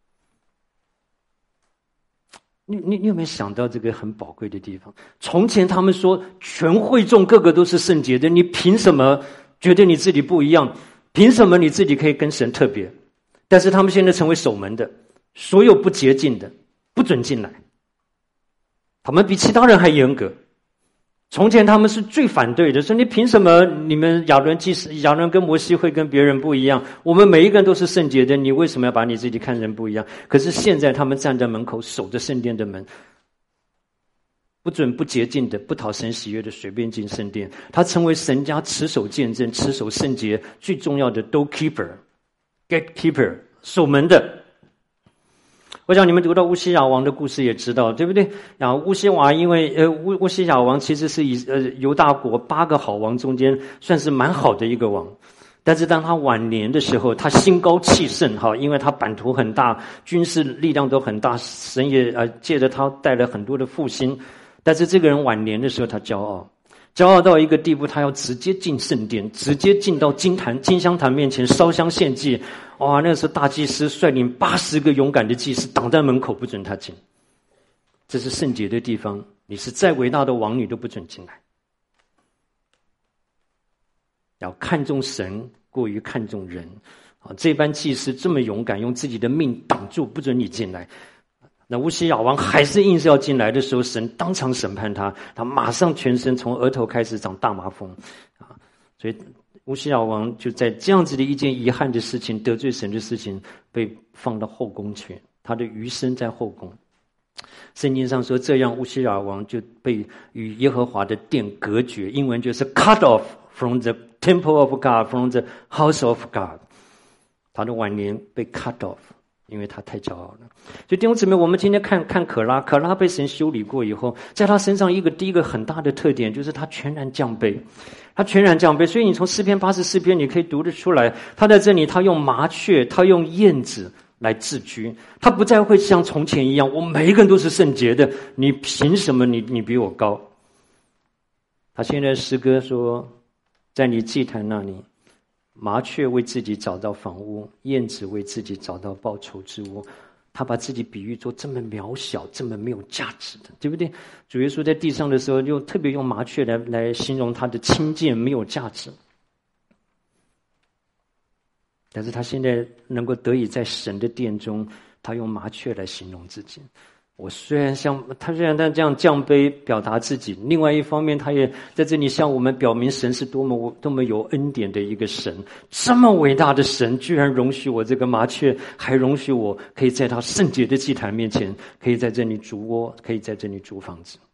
D: 你你你有没有想到这个很宝贵的地方？从前他们说全会众个个都是圣洁的，你凭什么觉得你自己不一样？凭什么你自己可以跟神特别？但是他们现在成为守门的，所有不洁净的不准进来。他们比其他人还严格。从前他们是最反对的，说你凭什么你们亚伦祭司亚伦跟摩西会跟别人不一样？我们每一个人都是圣洁的，你为什么要把你自己看人不一样？可是现在他们站在门口守着圣殿的门，不准不洁净的、不讨神喜悦的随便进圣殿。他成为神家持守见证、持守圣洁最重要的 doorkeeper、gatekeeper 守门的。我想你们读到乌西雅王的故事也知道，对不对？然后乌西雅因为呃乌乌西雅王其实是以呃犹大国八个好王中间算是蛮好的一个王，但是当他晚年的时候，他心高气盛哈，因为他版图很大，军事力量都很大，神也呃借着他带了很多的复兴。但是这个人晚年的时候，他骄傲，骄傲到一个地步，他要直接进圣殿，直接进到金坛金香坛面前烧香献祭。哇，那时候大祭司率领八十个勇敢的祭司挡在门口，不准他进。 这是圣洁的地方，你是再伟大的王，你都不准进来。要看重神过于看重人啊！这班祭司这么勇敢，用自己的命挡住，不准你进来。那乌西雅王还是硬是要进来的时候，神当场审判他，他马上全身从额头开始长大麻风啊！所以乌西雅王就在这样子的一件遗憾的事情、得罪神的事情，被放到后宫去，他的余生在后宫。圣经上说，这样乌西雅王就被与耶和华的殿隔绝，英文就是 cut off from the temple of God, from the house of God。 他的晚年被 cut off， 因为他太骄傲了。所以弟兄姊妹，我们今天看看可拉，可拉被神修理过以后，在他身上一个第一个很大的特点就是他全然降卑，他全然降卑。所以你从诗篇八十四篇你可以读得出来，他在这里他用麻雀，他用燕子来自居，他不再会像从前一样，我每一个人都是圣洁的，你凭什么你你比我高？他现在诗歌说，在你祭坛那里，麻雀为自己找到房屋，燕子为自己找到报仇之屋。他把自己比喻作这么渺小，这么没有价值的，对不对？主耶稣在地上的时候，又特别用麻雀来来形容他的轻贱没有价值。但是他现在能够得以在神的殿中，他用麻雀来形容自己。我虽然像他虽然他这样降卑表达自己，另外一方面他也在这里向我们表明神是多么多么有恩典的一个神，这么伟大的神居然容许我这个麻雀，还容许我可以在他圣洁的祭坛面前，可以在这里筑窝，可以在这里筑房子。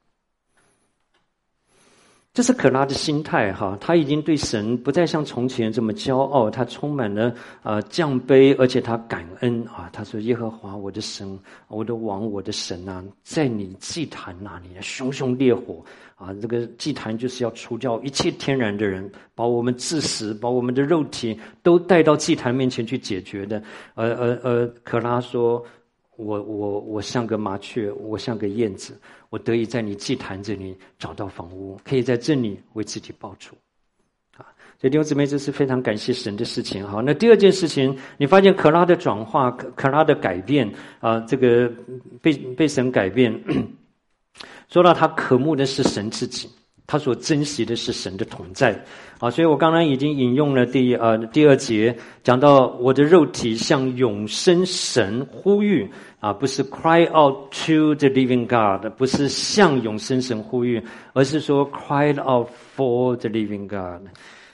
D: 这是可拉的心态哈，他已经对神不再像从前这么骄傲，他充满了呃降卑，而且他感恩啊。他说：“耶和华我的神，我的王，我的神啊，在你祭坛那里，熊熊烈火啊！这个祭坛就是要除掉一切天然的人，把我们致死，把我们的肉体都带到祭坛面前去解决的。”呃呃呃，可拉说：“我我我像个麻雀，我像个燕子。”我得以在你祭坛这里找到房屋，可以在这里为自己报仇啊！所以弟兄姊妹，这是非常感谢神的事情。好，那第二件事情，你发现可拉的转化，可可拉的改变啊，这个被被神改变。说到他渴慕的是神自己，他所珍惜的是神的同在啊！所以我刚刚已经引用了第呃第二节，讲到我的肉体向永生神呼吁。啊，不是 cry out to the living God， 不是向永生神呼吁，而是说 cry out for the living God。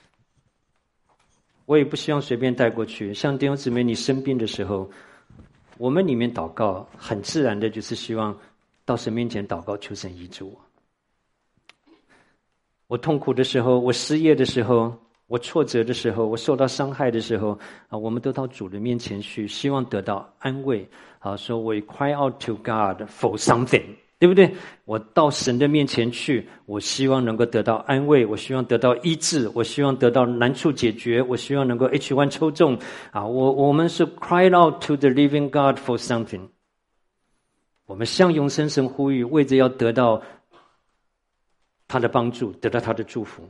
D: 我也不希望随便带过去。像弟兄姊妹，你生病的时候，我们里面祷告，很自然的就是希望到神面前祷告，求神医治我。我痛苦的时候，我失业的时候，我挫折的时候，我受到伤害的时候啊，我们都到主的面前去，希望得到安慰啊。说我 cry out to God for something， 对不对？我到神的面前去，我希望能够得到安慰，我希望得到医治，我希望得到难处解决，我希望能够 H 一 抽中啊。我我们是 cry out to the living God for something， 我们向永生神呼吁，为着要得到他的帮助，得到他的祝福。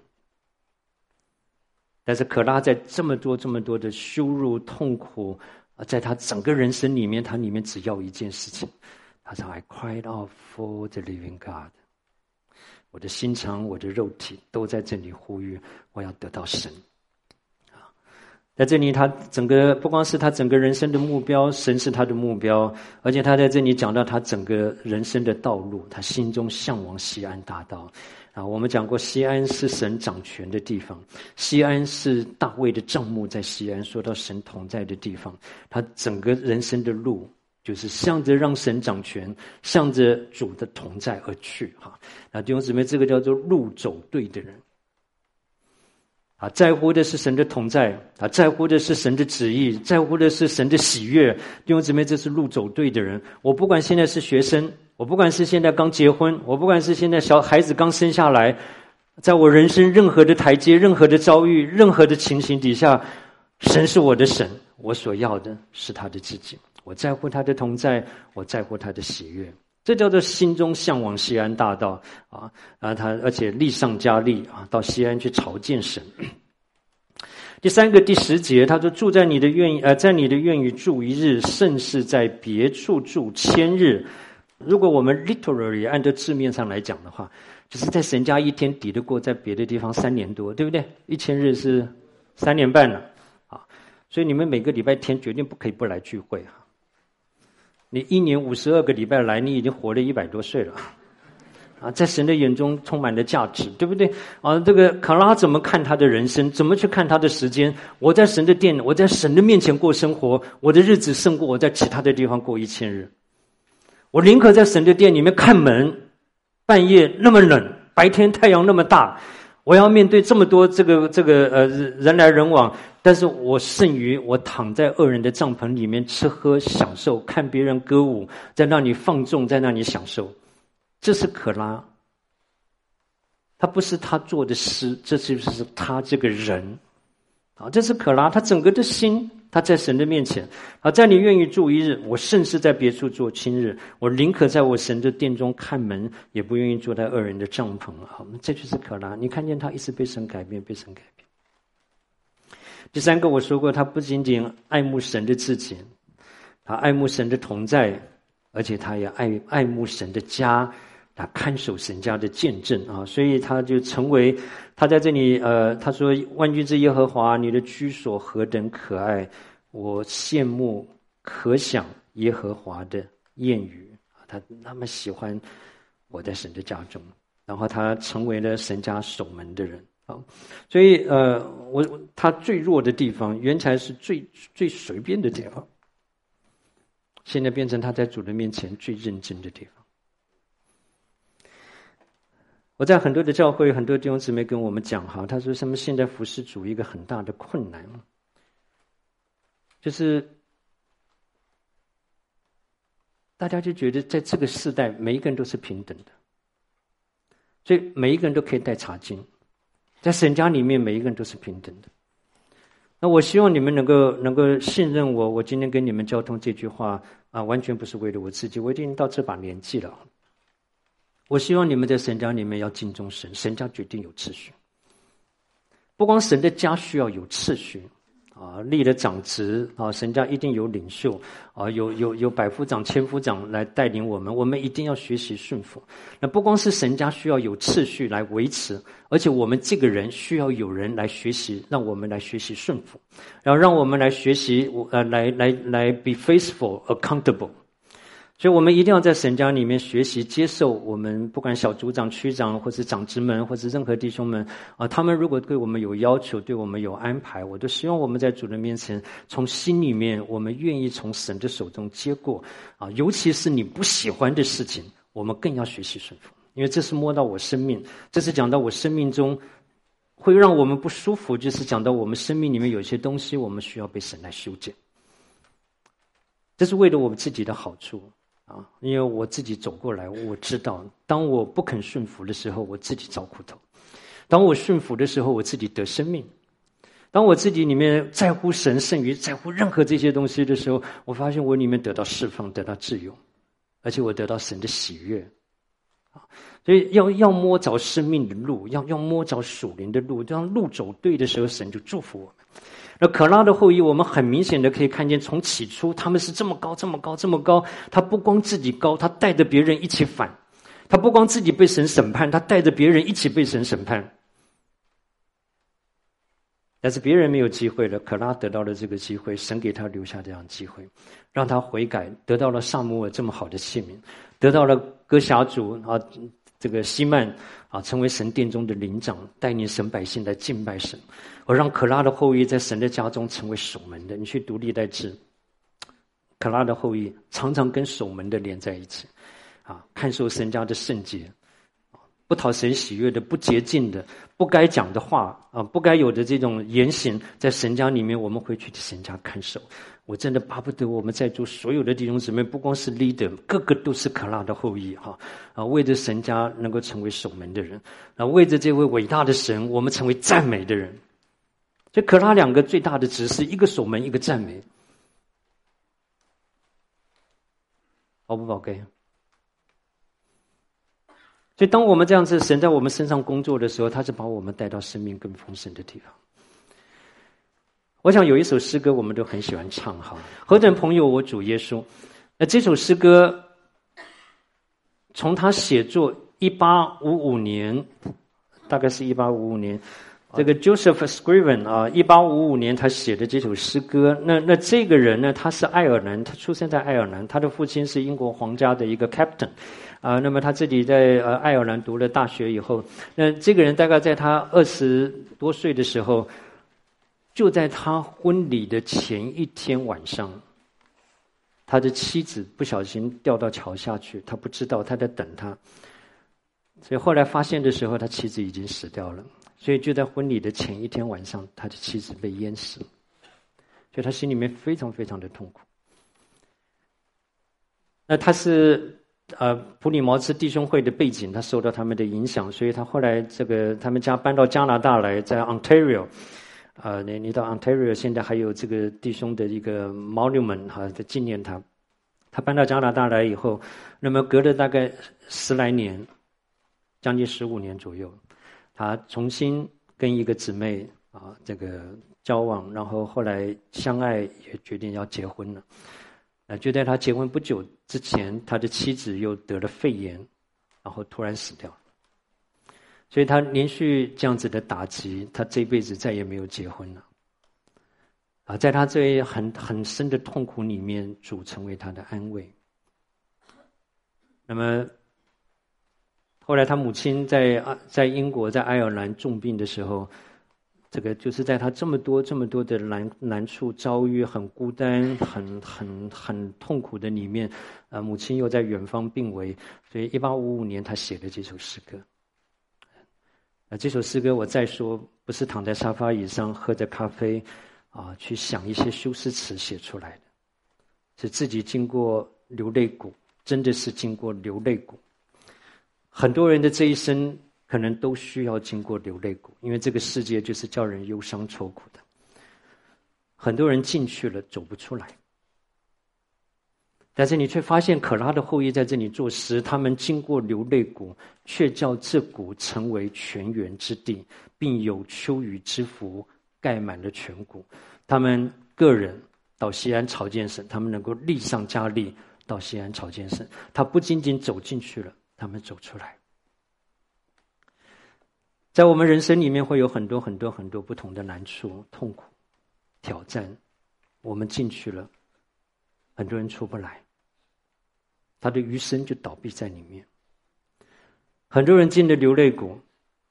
D: 但是可拉在这么多这么多的羞辱痛苦，在他整个人生里面，他里面只要一件事情，他说 I cried out for the living God， 我的心肠我的肉体都在这里呼吁，我要得到神。在这里他整个不光是他整个人生的目标，神是他的目标，而且他在这里讲到他整个人生的道路，他心中向往锡安大道啊。我们讲过，锡安是神掌权的地方，锡安是大卫的帐幕在锡安，说到神同在的地方，他整个人生的路就是向着让神掌权，向着主的同在而去哈。那弟兄姊妹，这个叫做路走对的人啊，在乎的是神的同在啊，在乎的是神的旨意，在乎的是神的喜悦。弟兄姊妹，这是路走对的人。我不管现在是学生，我不管是现在刚结婚，我不管是现在小孩子刚生下来，在我人生任何的台阶、任何的遭遇、任何的情形底下，神是我的神，我所要的是他的自己。我在乎他的同在，我在乎他的喜悦。这叫做心中向往锡安大道啊啊！他而且力上加力啊，到锡安去朝见神。第三个第十节，他说：“住在你的院呃，在你的院宇住一日，胜似在别处住千日。” 如果我们 literally 按照字面上来讲的话，就是在神家一天抵得过在别的地方三年多，对不对？一千日是三年半了啊，所以你们每个礼拜天决定不可以不来聚会啊！你一年五十二个礼拜来，你已经活了一百多岁了啊，在神的眼中充满了价值，对不对？啊，这个卡拉怎么看他的人生？怎么去看他的时间？我在神的殿，我在神的面前过生活，我的日子胜过我在其他的地方过一千日。我宁可在神的殿里面看门，半夜那么冷，白天太阳那么大，我要面对这么多这个这个呃人来人往，但是我胜于我躺在恶人的帐篷里面吃喝享受，看别人歌舞，在那里放纵，在那里享受。这是可拉，他不是他做的诗，这就是他这个人啊，这是可拉，他整个的心，他在神的面前啊，在你愿意住一日，我甚是在别处做亲日，我宁可在我神的殿中看门，也不愿意坐在恶人的帐篷啊。这就是可拉，你看见他一直被神改变，被神改变。第三个我说过，他不仅仅爱慕神的自己，他爱慕神的同在，而且他也爱爱慕神的家，他看守神家的见证啊，所以他就成为他在这里呃，他说万军之耶和华，你的居所何等可爱，我羡慕可想耶和华的言语啊，他那么喜欢我在神的家中，然后他成为了神家守门的人啊，所以呃，我他最弱的地方，原才是最最随便的地方，现在变成他在主的面前最认真的地方。我在很多的教会，很多弟兄姊妹跟我们讲哈，他说他们现在服事主一个很大的困难，就是大家就觉得在这个世代，每一个人都是平等的，所以每一个人都可以带茶巾，在神家里面，每一个人都是平等的。那我希望你们能够能够信任我，我今天跟你们交通这句话啊，完全不是为了我自己，我已经到这把年纪了。我希望你们在神家里面要敬重神，神家决定有秩序。不光神的家需要有秩序啊，立了长职啊，神家一定有领袖啊，有有有百夫长、千夫长来带领我们，我们一定要学习顺服。那不光是神家需要有秩序来维持，而且我们这个人需要有人来学习，让我们来学习顺服，然后让我们来学习呃，来来来 be faithful, accountable。所以我们一定要在神家里面学习接受我们不管小组长、区长或者长职们或者任何弟兄们啊，他们如果对我们有要求，对我们有安排，我都希望我们在主的面前从心里面我们愿意从神的手中接过啊，尤其是你不喜欢的事情，我们更要学习顺服，因为这是摸到我生命，这是讲到我生命中会让我们不舒服，就是讲到我们生命里面有些东西我们需要被神来修剪，这是为了我们自己的好处啊，因为我自己走过来，我知道，当我不肯顺服的时候，我自己遭苦头；当我顺服的时候，我自己得生命；当我自己里面在乎神胜于在乎任何这些东西的时候，我发现我里面得到释放，得到自由，而且我得到神的喜悦。啊，所以要要摸着生命的路，要要摸着属灵的路，当路走对的时候，神就祝福我们。那可拉的后裔，我们很明显的可以看见，从起初他们是这么高这么高这么高，他不光自己高，他带着别人一起反，他不光自己被神审判，他带着别人一起被神审判。但是别人没有机会了，可拉得到了这个机会，神给他留下这样的机会，让他悔改，得到了撒母耳这么好的器皿，得到了哥辖族啊，这个西曼啊，成为神殿中的灵长，带领神百姓来敬拜神。而让可拉的后裔在神的家中成为守门的。你去读历代志，可拉的后裔常常跟守门的连在一起，啊，看守神家的圣洁，不讨神喜悦的、不洁净的、不该讲的话啊，不该有的这种言行，在神家里面我们会去神家看守。我真的巴不得我们在座所有的弟兄姊妹，不光是 leader， 个个都是可拉的后裔哈啊，为着神家能够成为守门的人，啊，为着这位伟大的神，我们成为赞美的人。所以可拉两个最大的职事，一个守门，一个赞美，好不宝贵？所以当我们这样子，神在我们身上工作的时候，他是把我们带到生命更丰盛的地方。我想有一首诗歌我们都很喜欢唱哈，何等朋友我主耶稣。那这首诗歌从他写作一八五五年，大概是一八五五年，这个 Joseph Scriven 啊，一八五五年他写的这首诗歌。那那这个人呢，他是爱尔兰，他出生在爱尔兰，他的父亲是英国皇家的一个 captain。啊，那么他自己在呃爱尔兰读了大学以后，那这个人大概在他二十多岁的时候，就在他婚礼的前一天晚上，他的妻子不小心掉到桥下去，他不知道，他在等他，所以后来发现的时候，他妻子已经死掉了，所以就在婚礼的前一天晚上，他的妻子被淹死了，所以他心里面非常非常的痛苦。那他是。呃，普里茅兹弟兄会的背景，他受到他们的影响，所以他后来这个他们家搬到加拿大来，在 Ontario， 呃，你你到 Ontario 现在还有这个弟兄的一个 monument 哈，在纪念他。他搬到加拿大来以后，那么隔了大概十来年，将近十五年左右，他重新跟一个姊妹啊这个交往，然后后来相爱，也决定要结婚了。呃，就在他结婚不久之前，他的妻子又得了肺炎，然后突然死掉了。所以他连续这样子的打击，他这辈子再也没有结婚了。啊，在他这很很深的痛苦里面，主成为他的安慰。那么后来他母亲在在英国在爱尔兰重病的时候，这个就是在他这么多这么多的难难处遭遇，很孤单很很很痛苦的里面，呃，母亲又在远方病危，所以一八五五年他写的这首诗歌。呃，这首诗歌我再说，不是躺在沙发椅上喝着咖啡啊，去想一些修饰词写出来的，是自己经过流泪谷，真的是经过流泪谷。很多人的这一生可能都需要经过流泪谷，因为这个世界就是叫人忧伤愁苦的。很多人进去了走不出来，但是你却发现可拉的后裔在这里作诗，他们经过流泪谷，却叫这谷成为泉源之地，并有秋雨之福盖满了全谷。他们个人到西安朝见神，他们能够力上加力到西安朝见神。他不仅仅走进去了，他们走出来。在我们人生里面会有很多很多很多不同的难处、痛苦、挑战，我们进去了，很多人出不来，他的余生就倒闭在里面。很多人进了流泪谷，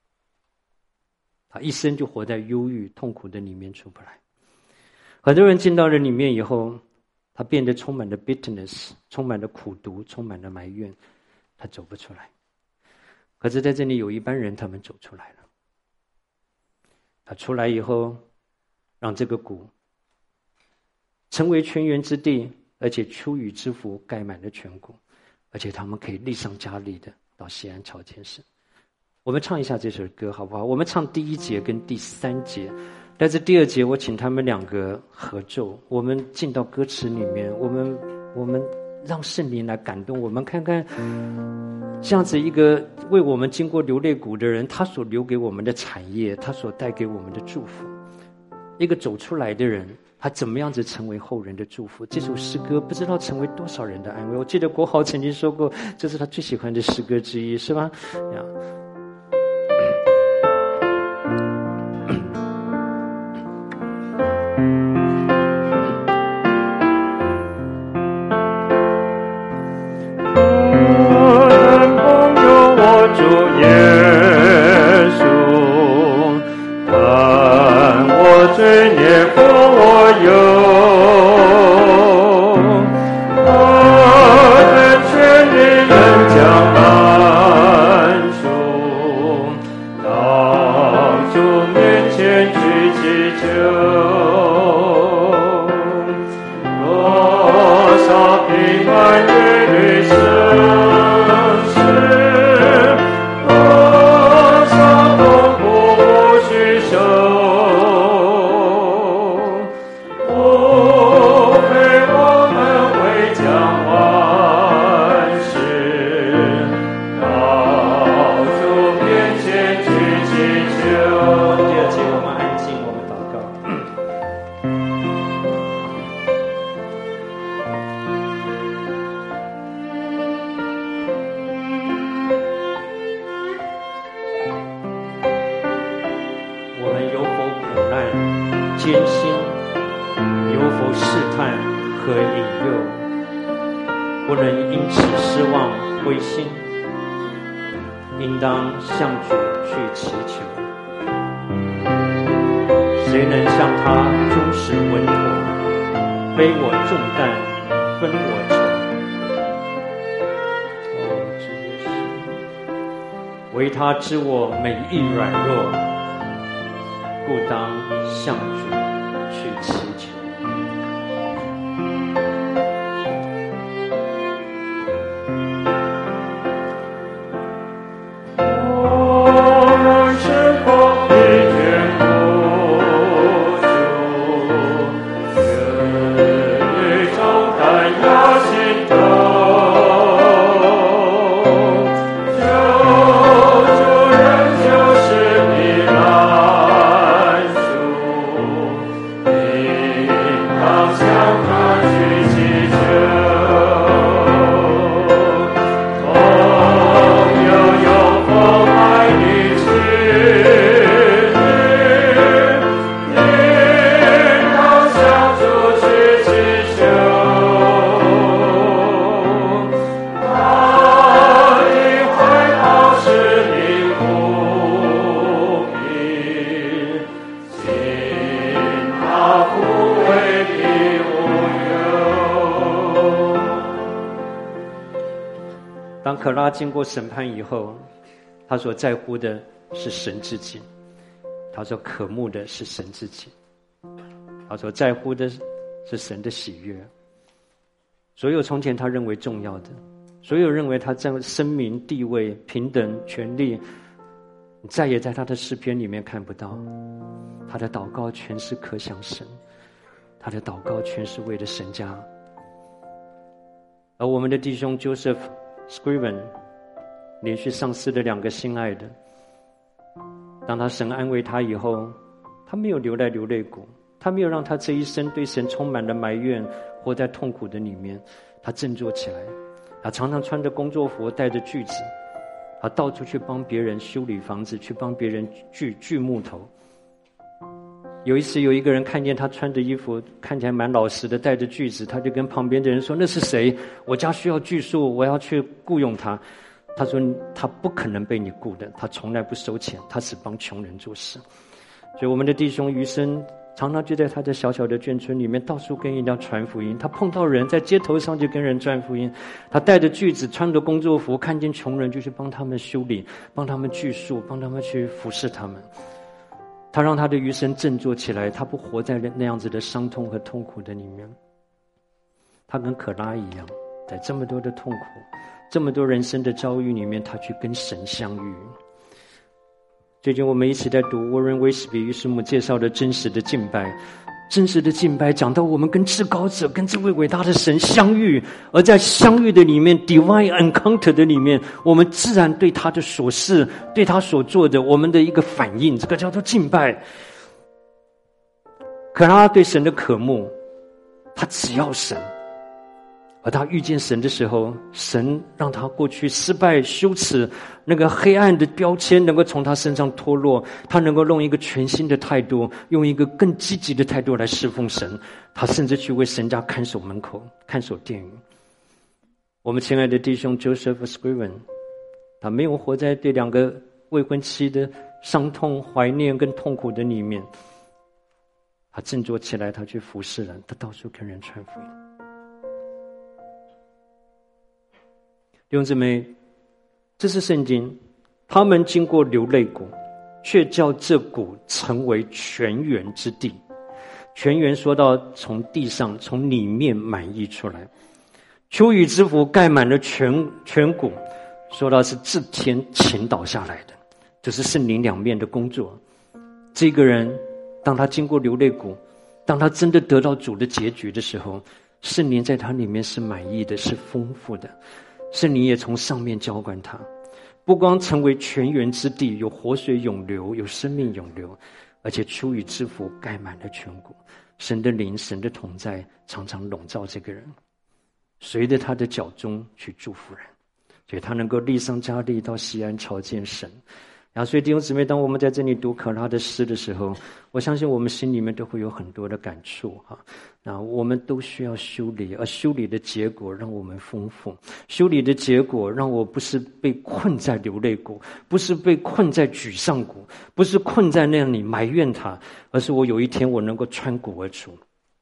D: 他一生就活在忧郁、痛苦的里面出不来。很多人进到了里面以后，他变得充满了 bitterness， 充满了苦毒，充满了埋怨，他走不出来。可是在这里有一班人，他们走出来了。他出来以后，让这个谷成为泉源之地，而且秋雨之福盖满了全谷，而且他们可以力上加力的到西安朝见神。我们唱一下这首歌好不好？我们唱第一节跟第三节，但是第二节我请他们两个合奏。我们进到歌词里面，我们我们让圣灵来感动我们，看看这样子一个为我们经过流泪谷的人，他所留给我们的产业，他所带给我们的祝福。一个走出来的人，他怎么样子成为后人的祝福？这首诗歌不知道成为多少人的安慰。我记得国豪曾经说过，这是他最喜欢的诗歌之一，是吧？呀。
B: 主耶稣，看我罪孽负我忧，他的权利仍将难赎，到主面前去祈求，多少平安与旅程。
D: 可引诱，不能因此失望灰心，应当向主去祈求。谁能向他忠实稳妥，背我重担，分我愁？哦，主耶稣，唯他知我每一软弱，故当向主去祈求。可拉经过审判以后，他所在乎的是神自己，他所渴慕的是神自己，他所在乎的是神的喜悦。所有从前他认为重要的，所有认为他在生命、地位、平等、权利，你再也在他的诗篇里面看不到。他的祷告全是渴想神，他的祷告全是为了神家。而我们的弟兄 Joseph Scriven 连续丧失了两个心爱的，当他神安慰他以后，他没有流来流泪谷，他没有让他这一生对神充满了埋怨，活在痛苦的里面。他振作起来，他常常穿着工作服，带着锯子，他到处去帮别人修理房子，去帮别人锯锯木头。有一次有一个人看见他穿着衣服看起来蛮老实的，带着锯子，他就跟旁边的人说，那是谁？我家需要锯树，我要去雇佣他。他说他不可能被你雇的，他从来不收钱，他只帮穷人做事。所以我们的弟兄余生常常就在他的小小的眷村里面到处跟人家传福音，他碰到人在街头上就跟人传福音，他带着锯子，穿着工作服，看见穷人就去帮他们修理，帮他们锯树，帮他们去服侍他们。他让他的余生振作起来，他不活在那样子的伤痛和痛苦的里面。他跟可拉一样，在这么多的痛苦，这么多人生的遭遇里面，他去跟神相遇。最近我们一起在读沃伦·威斯比于师母介绍的真实的敬拜，真实的敬拜讲到我们跟至高者，跟这位伟大的神相遇，而在相遇的里面 divine encounter 的里面，我们自然对他的所事，对他所做的，我们的一个反应，这个叫做敬拜。可拉对神的渴慕，他只要神，而他遇见神的时候，神让他过去失败、羞耻那个黑暗的标签能够从他身上脱落，他能够用一个全新的态度，用一个更积极的态度来侍奉神。他甚至去为神家看守门口，看守殿宇。我们亲爱的弟兄 Joseph Scriven， 他没有活在对两个未婚妻的伤痛、怀念跟痛苦的里面，他振作起来，他去服侍人，他到处跟人传福音。弟兄姊妹，这是圣经，他们经过流泪谷，却叫这谷成为泉源之地。泉源说到从地上从里面满溢出来，秋雨之福盖满了全全谷，说到是自天倾倒下来的，这是圣灵两面的工作。这个人当他经过流泪谷，当他真的得到主的结局的时候，圣灵在他里面是满意的，是丰富的，圣灵也从上面浇灌他，不光成为泉源之地，有活水涌流，有生命涌流，而且秋雨之福盖满了全谷。神的灵，神的同在常常笼罩这个人，随着他的脚中去祝福人，所以他能够力上加力到西安朝见神， 啊，所以弟兄姊妹，当我们在这里读可拉的诗的时候，我相信我们心里面都会有很多的感触哈。那我们都需要修理，而修理的结果让我们丰富。修理的结果让我不是被困在流泪谷，不是被困在沮丧谷，不是困在那里埋怨他，而是我有一天我能够穿谷而出。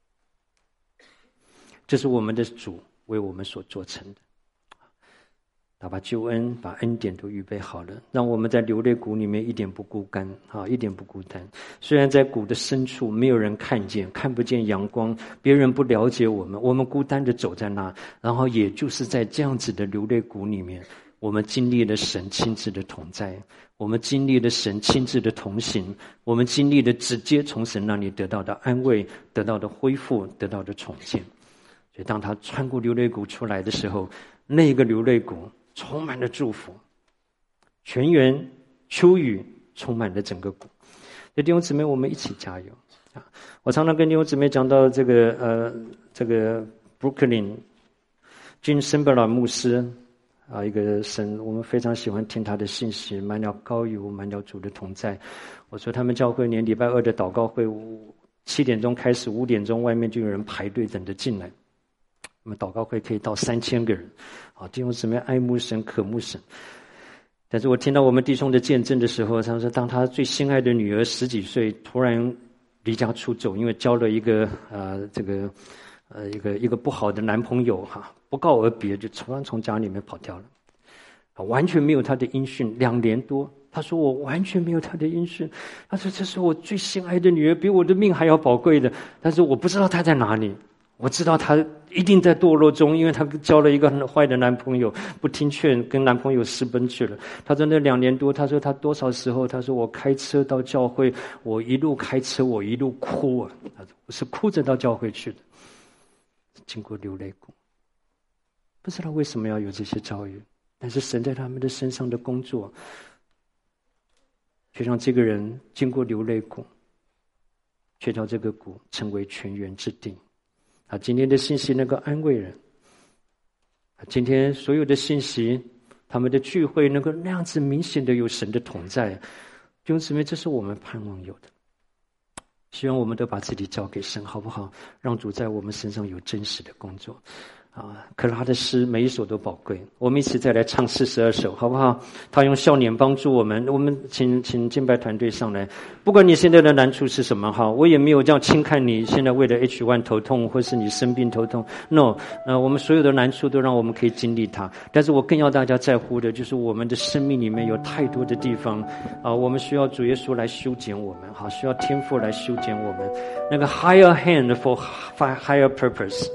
D: 这是我们的主为我们所做成的。他把救恩把恩典都预备好了，让我们在流泪谷里面一点不孤单啊，一点不孤单。虽然在谷的深处没有人看见，看不见阳光，别人不了解我们，我们孤单的走在那，然后也就是在这样子的流泪谷里面，我们经历了神亲自的同在，我们经历了神亲自的同行，我们经历了直接从神那里得到的安慰，得到的恢复，得到的重建。所以当他穿过流泪谷出来的时候，那个流泪谷充满了祝福，泉源秋雨充满了整个谷。所以弟兄姊妹，我们一起加油啊！我常常跟弟兄姊妹讲到这个呃，这个 Brooklyn Jim Cymbala 牧师啊，一个神，我们非常喜欢听他的信息，满了膏油，满了主的同在。我说他们教会连礼拜二的祷告会七点钟开始，五点钟外面就有人排队等着进来。那么祷告会可以到三千个人，啊，弟兄姊妹爱慕神、渴慕神。但是我听到我们弟兄的见证的时候，他说，当他最心爱的女儿十几岁突然离家出走，因为交了一个呃这个呃一个一个不好的男朋友哈，不告而别，就突然从家里面跑掉了，啊，完全没有他的音讯，两年多。他说我完全没有他的音讯，他说这是我最心爱的女儿，比我的命还要宝贵的，但是我不知道她在哪里。我知道她一定在堕落中，因为她交了一个很坏的男朋友，不听劝，跟男朋友私奔去了。她说那两年多，她说她多少时候，她说我开车到教会，我一路开车，我一路哭啊，她说我是哭着到教会去的，经过流泪谷。不知道为什么要有这些遭遇，但是神在他们的身上的工作，却让这个人经过流泪谷，却叫这个谷成为泉源之地。啊，今天的信息能够安慰人，啊，今天所有的信息，他们的聚会能够那样子明显的有神的同在，弟兄姊妹，这是我们盼望有的。希望我们都把自己交给神，好不好？让主在我们身上有真实的工作。啊，可拉的诗每一首都宝贵，我们一起再来唱四十二首，好不好？他用笑脸帮助我们，我们请请敬拜团队上来。不管你现在的难处是什么，哈，我也没有这样轻看你现在为了 H 一 头痛，或是你生病头痛 ，no， 呃，我们所有的难处都让我们可以经历它。但是我更要大家在乎的就是我们的生命里面有太多的地方啊，我们需要主耶稣来修剪我们，好，需要天父来修剪我们，那个 higher hand for higher purpose。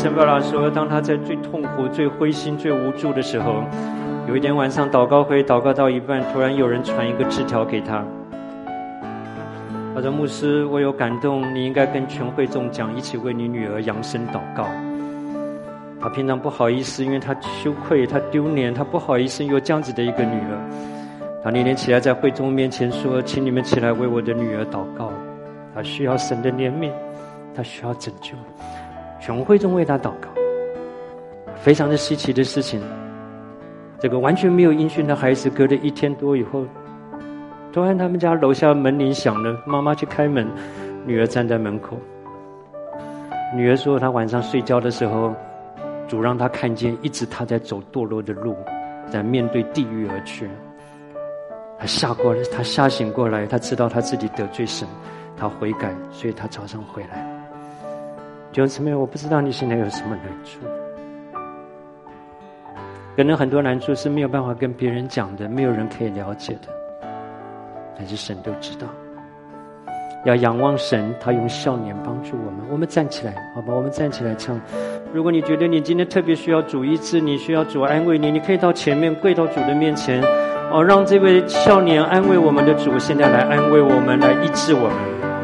D: 圣保罗说，当他在最痛苦、最灰心、最无助的时候，有一天晚上祷告会祷告到一半，突然有人传一个字条给他，他说：“牧师，我有感动，你应该跟全会众讲，一起为你女儿扬声祷告。”他平常不好意思，因为他羞愧，他丢脸，他不好意思有这样子的一个女儿。他那天起来在会众面前说：“请你们起来为我的女儿祷告，她需要神的怜悯，她需要拯救。”全会众为她祷告。非常的稀奇的事情，这个完全没有音讯的孩子，隔了一天多以后，突然他们家楼下门铃响了，妈妈去开门，女儿站在门口。女儿说她晚上睡觉的时候，主让她看见一直她在走堕落的路，在面对地狱而去。她吓过来，她吓醒过来，她知道她自己得罪神，她悔改，所以她早上回来。弟兄姊妹，我不知道你现在有什么难处，可能很多难处是没有办法跟别人讲的，没有人可以了解的，但是神都知道。要仰望神，他用笑脸帮助我们。我们站起来，好吧，我们站起来唱。如果你觉得你今天特别需要主医治，你需要主安慰你，你可以到前面跪到主的面前，哦，让这位笑脸安慰我们的主现在来安慰我们，来医治我们。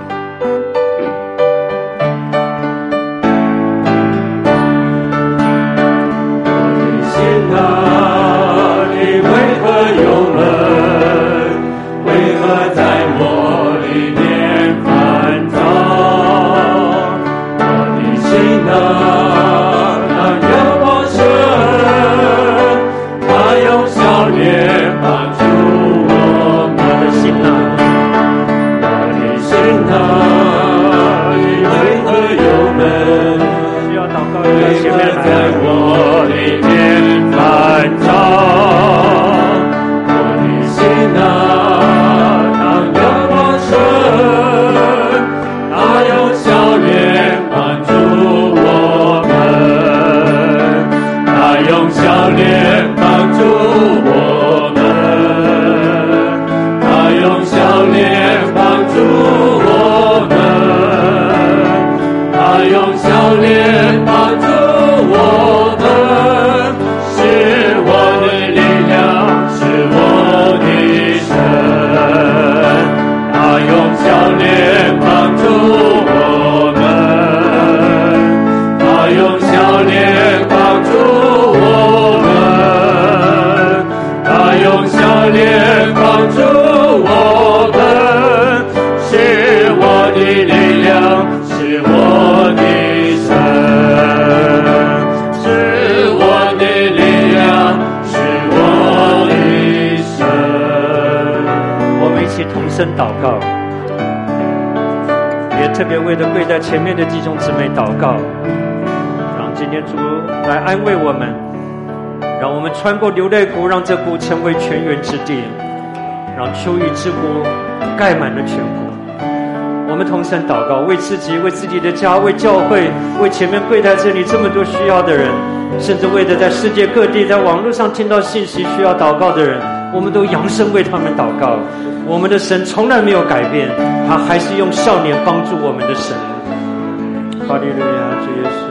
D: 特别为了跪在前面的弟兄姊妹祷告，让今天主来安慰我们，让我们穿过流泪谷，让这谷成为泉源之地，让秋雨之谷盖满了全谷。我们同声祷告，为自己，为自己的家，为教会，为前面跪在这里这么多需要的人，甚至为着在世界各地在网络上听到信息需要祷告的人，我们都扬声为他们祷告。我们的神从来没有改变，他还是用笑脸帮助我们的神。哈利路亚，主耶稣。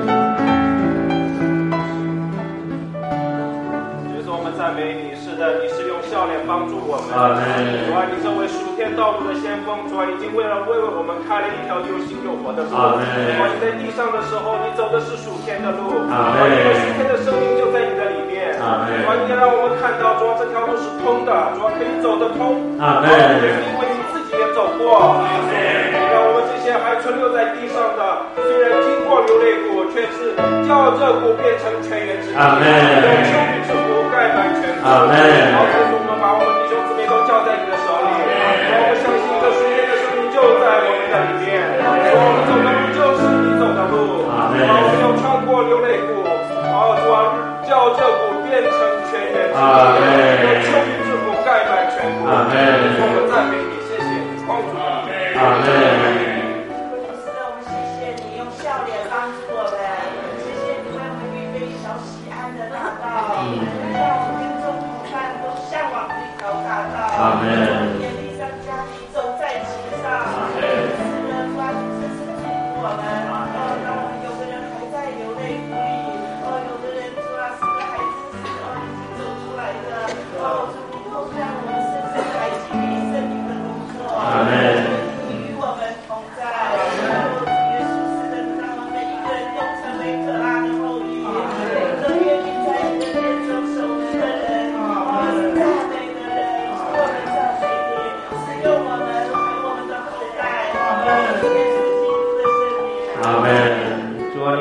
F: 主耶稣，我们赞美你，是的，你是用笑脸帮助我们。
D: 阿门。
F: 主啊，你这位属天道路的先锋，主啊，已经为了为我们开了一条又新又活的路。
D: 阿门。
F: 主啊，你在地上的时候，你走的是属天的路。
D: 阿门。
F: 你的属天的生命就在你的里面。
D: 阿门。
F: 主啊，你让我们看到，主啊，这条路是通的，主啊，可以走得通。
D: 阿门。
F: 因为你自己也走过。阿门。让我们这些还存留在地上的，虽然经过流泪谷，却是叫这谷变成泉源之地。
D: 阿门。
F: 用秋雨之谷盖满全谷。
D: 阿门。
F: 好，主，我们把我们弟兄姊妹都交在你的手里。让我们相信这属天的生命就在我们的里面。我们走的路就是你走的路。
D: 阿门。
F: 我们要穿过流泪谷，好，主啊，叫这谷变成泉源之地。
D: 阿门。
F: 用秋雨之谷盖满全谷。
D: 阿门。
F: 我们赞美你，谢谢你，光主你。
D: 阿门。
E: 是的，我们谢谢你用笑脸帮助我们，谢谢你为我们预备一条喜安的大道，让我们跟众同伴都向往这条大道。
D: 阿门。
E: 眼力上加你走在其上，是的，主啊，深深祝福我们。哦，当我们有个人还在流泪谷里，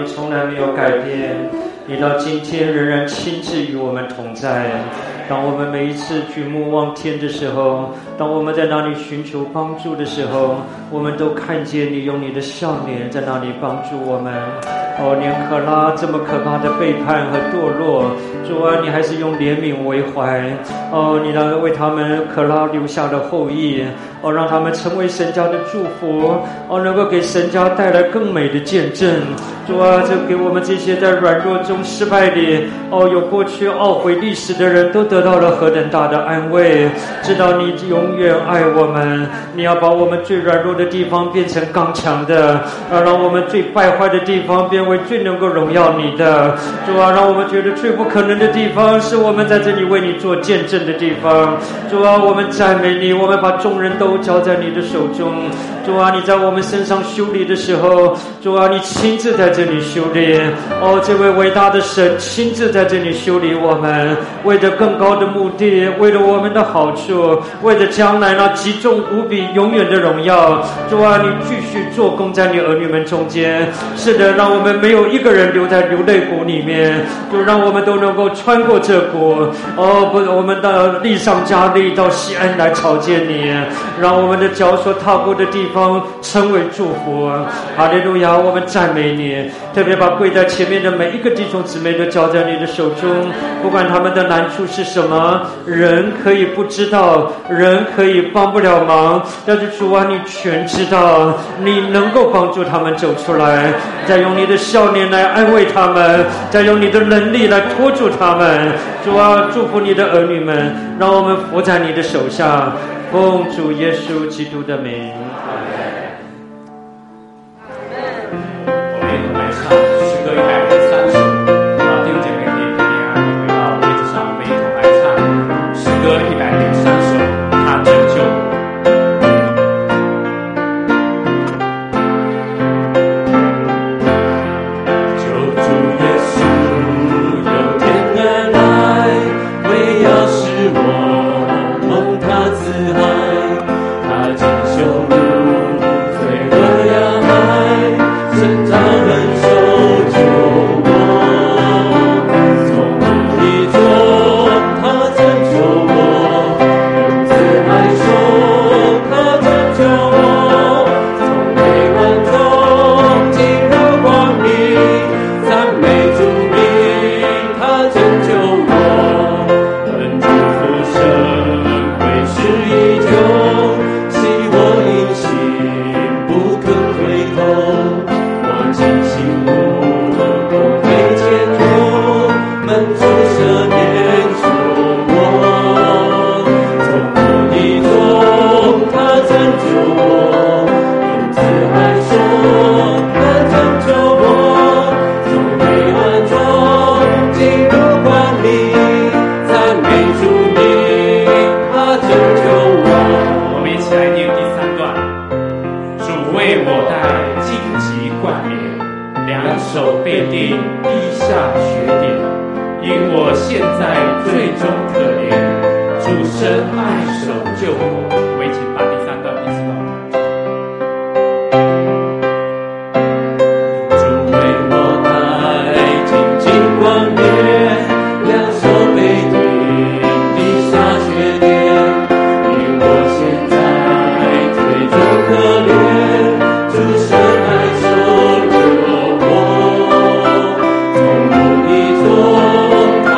D: 你从来没有改变，你到今天仍然亲自与我们同在。当我们每一次举目望天的时候，当我们在那里寻求帮助的时候，我们都看见你用你的笑脸在那里帮助我们。哦，连可拉这么可怕的背叛和堕落，主啊，你还是用怜悯为怀。哦，你让为他们可拉留下的后裔，哦，让他们成为神家的祝福，哦，能够给神家带来更美的见证。主啊，就给我们这些在软弱中失败里，哦，有过去懊悔历史的人都得到了何等大的安慰，知道你永远爱我们，你要把我们最软弱的地方变成刚强的，要让我们最败坏的地方变为最能够荣耀你的。主啊，让我们觉得最不可能的地方是我们在这里为你做见证的地方。主啊，我们赞美你，我们把众人都交在你的手中。主啊，你在我们身上修理的时候，主啊，你亲自在这里修理。哦，这位伟大的神亲自在这里修理我们，为着更高的目的，为了我们的好处，为着将来那极重无比永远的荣耀。主啊，你继续做工在你儿女们中间。是的，让我们没有一个人留在流泪谷里面，就让我们都能够穿过这谷。哦，不，我们到力上加力，到西安来朝见你，让我们的脚所踏过的地方成为祝福。哈利路亚，我们赞美你，特别把跪在前面的每一个弟兄姊妹都交在你的手中，不管他们的难处是什么，人可以不知道，人可以帮不了忙，但是主啊，你全知道，你能够帮助他们走出来，再用你的笑脸来安慰他们，再用你的能力来托住他们。主啊，祝福你的儿女们，让我们伏在你的手下，奉主耶稣基督的名。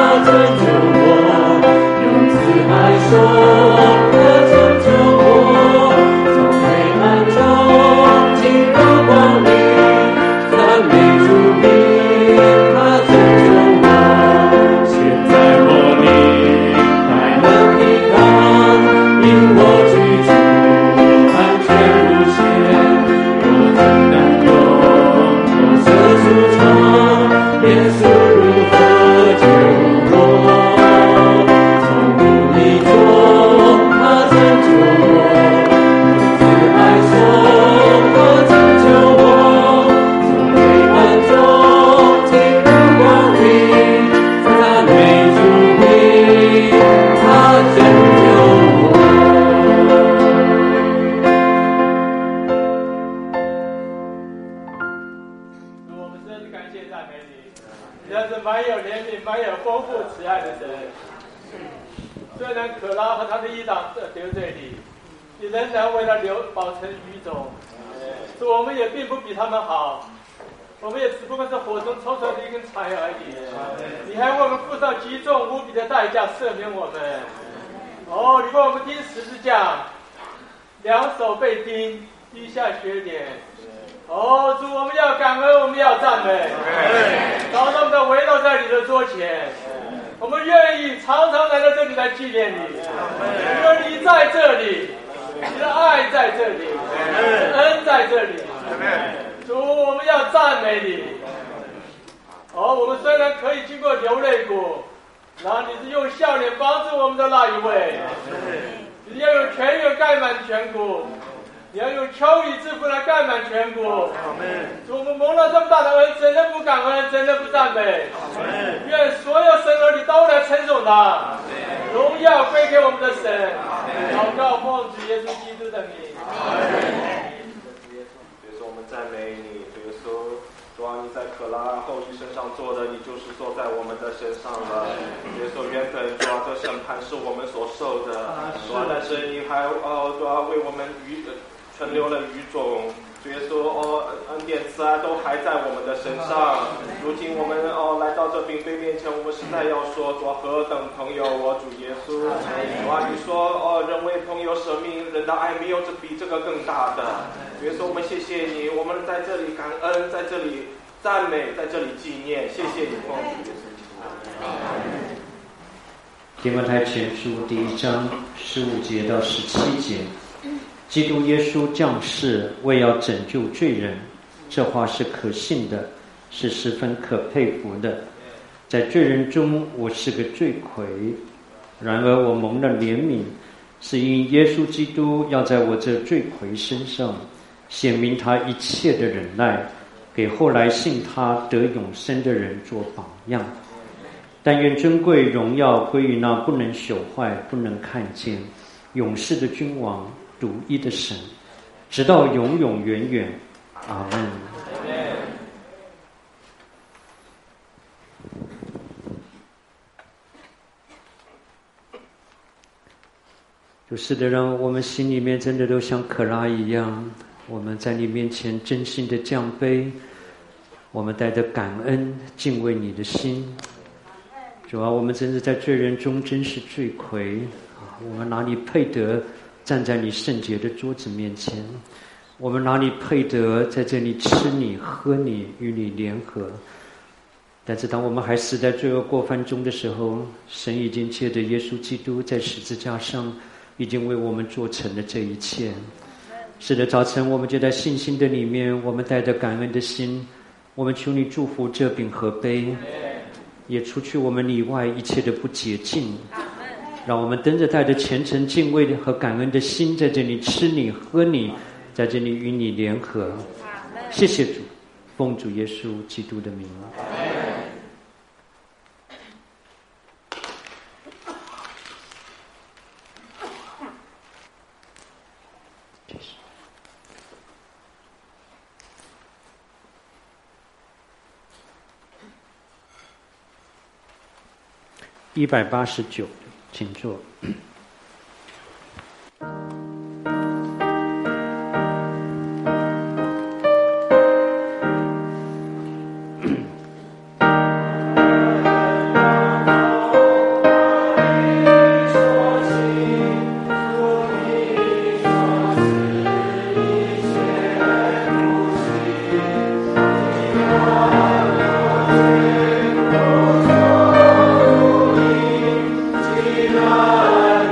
B: 说，他拯救我。
F: 美你，你要是满有怜悯、满有丰富慈爱的神。虽然可拉和他的一党得罪你，你仍然为了留保存余种，说我们也并不比他们好，我们也只不过是火中抽出的一根柴而已。你还为我们付上极重无比的代价赦免我们。哦，你为我们钉十字架，两手被钉，滴下血点。哦，主，我们要感恩，我们要赞美，常常的围绕在你的桌前。我们愿意常常来到这里来纪念你，因为你在这里，你的爱在这里，你的恩在这里。主，我们要赞美你。哦，我们虽然可以经过流泪谷，然后你是用笑脸帮助我们的那一位，你要用泉源盖满全谷，你要用秋雨之福来盖满全谷。主，我们蒙了这么大的恩，怎能不感恩，怎能不赞美？愿所有神儿女都来称颂他，荣耀归给我们的神。祷告奉主耶稣基督的名。
G: 比如说我们赞美你，比如说主啊，你在可拉后裔身上做的，你就是做在我们的身上了。比如说原本主啊，这审判是我们所受的，主啊，但是你还哦主啊为我们余存留了余种。主耶稣哦，恩典慈爱都还在我们的身上。如今我们哦来到这饼杯面前，我们实在要说，主何等朋友，我主耶稣。主啊，你说哦，人为朋友舍命，人的爱没有这比这个更大的。主耶稣，我们谢谢你，我们在这里感恩，在这里赞美，在这里纪念，谢谢你，奉主耶稣基督。
D: 提摩太前书第一章十五节到十七节。基督耶稣降世为要拯救罪人，这话是可信的，是十分可佩服的。在罪人中我是个罪魁，然而我蒙了怜悯，是因耶稣基督要在我这罪魁身上显明他一切的忍耐，给后来信他得永生的人做榜样。但愿尊贵荣耀归于那不能朽坏、不能看见、永世的君王，独一的神，直到永永远远。阿们。就是的，让我们心里面真的都像可拉一样，我们在你面前真心的降杯，我们带着感恩敬畏你的心。主啊，我们真是在罪人中真是罪魁，我们哪里配得站在你圣洁的桌子面前？我们哪里配得在这里吃你喝你与你联合？但是当我们还死在罪恶过犯中的时候，神已经借着耶稣基督在十字架上已经为我们做成了这一切。是的，早晨我们就在信心的里面，我们带着感恩的心，我们求你祝福这饼和杯，也除去我们里外一切的不洁净，让我们跟着带着虔诚敬畏和感恩的心，在这里吃你喝你，在这里与你联合。谢谢主，奉主耶稣基督的名。一百八十九，请坐。
B: Lord.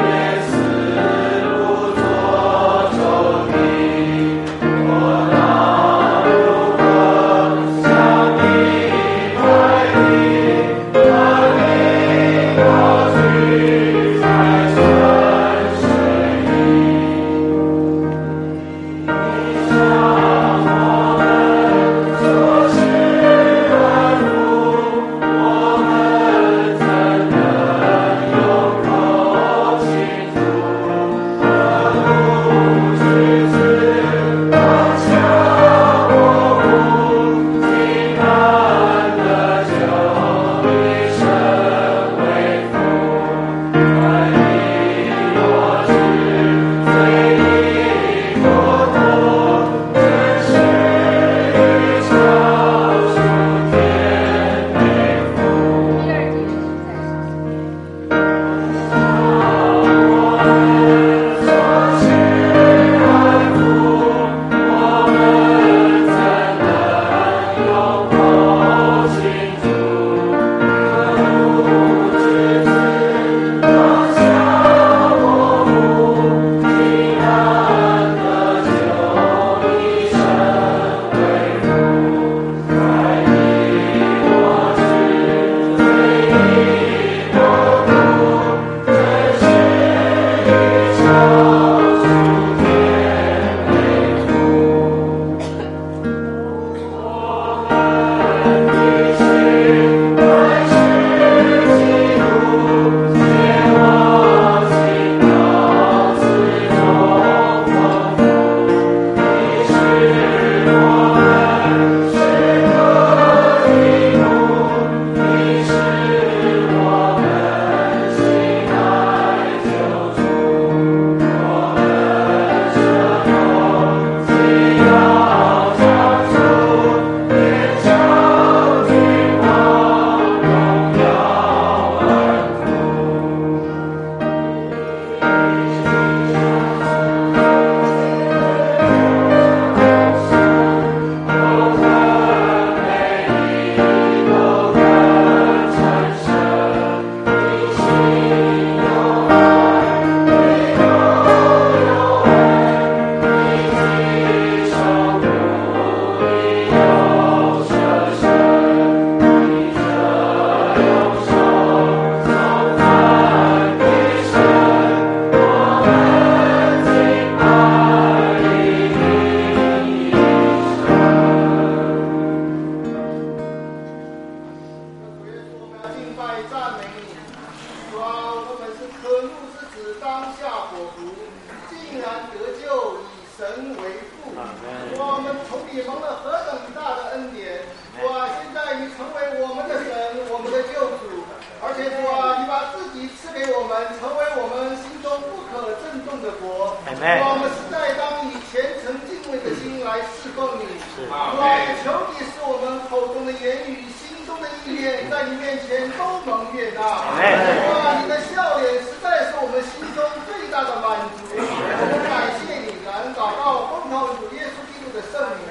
H: 求你使我们口中的言语、心中的意念，在你面前都蒙悦纳。哇，你的笑脸实在是我们心中最大的满足。我们感谢你，感恩祷告，奉靠主耶稣基督的圣名。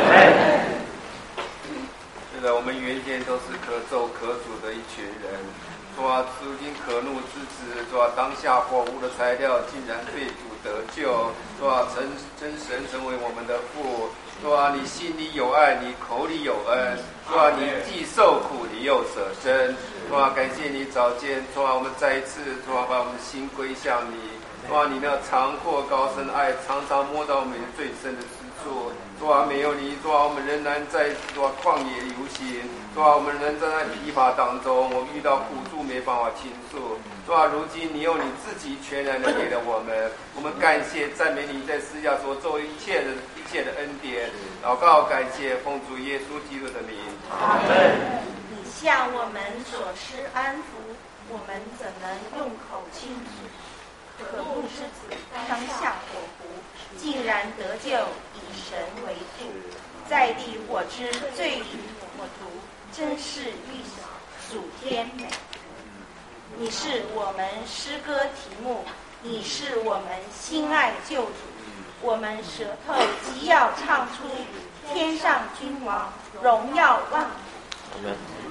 I: 是的，我们原先都是可咒可诅的一群人。主啊，如今可怒之子，主啊，当下火湖的材料竟然被主得救。主啊，真真神成为我们的父。主啊，你心里有爱，你口里有恩。主啊，你既受苦，你又舍身。主啊，感谢你早见。主啊，我们再一次，主啊，把我们的心归向你。主啊，你那长阔高深的爱，常常摸到我们最深的支柱。主啊，没有你，主啊，我们仍然在主啊旷野游行。主啊，我们仍然在那疲乏当中，我们遇到苦处没办法倾诉。主啊，如今你用你自己全然的给了我们，我们感谢赞美你在私下所做一切的一切的恩典。祷告感谢，奉主耶稣基督的名。
J: 阿门。你向我们所施安抚，我们怎能用口轻视？可怒之子当下火湖，竟然得救，以神为主，在地我知罪与我独，真是欲属天美。你是我们诗歌题目，你是我们心爱救主，我们舌头即要唱出天上君王荣耀万古。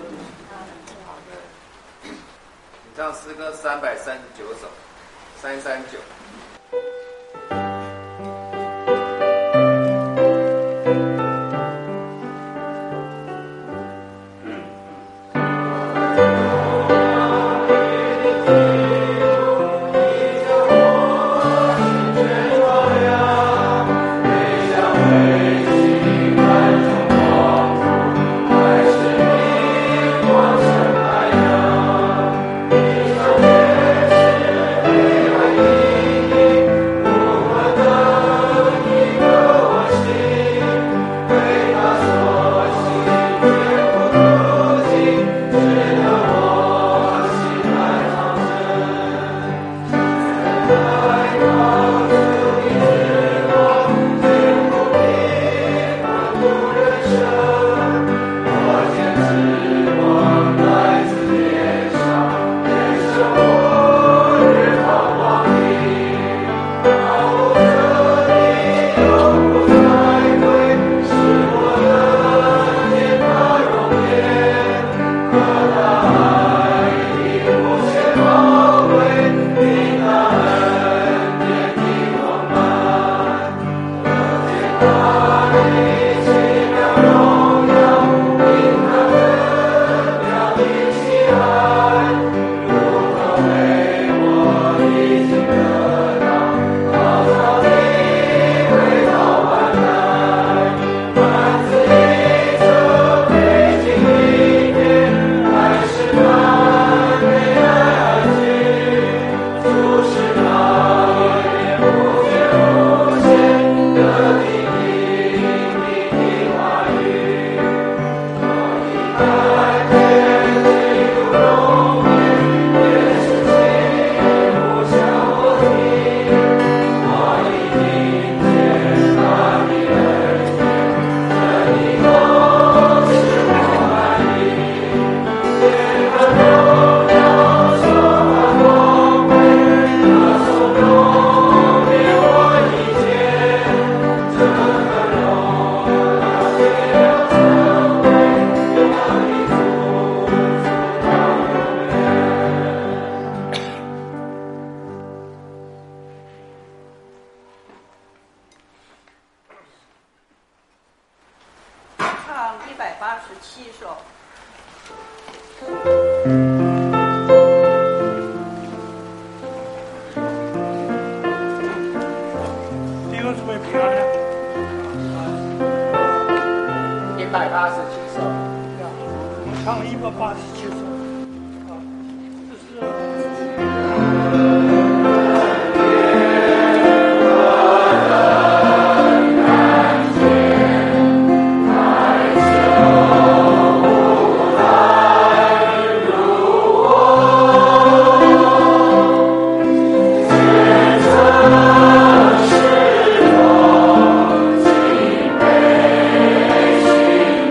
I: 你唱诗歌三百三十九首，三三九。
E: 是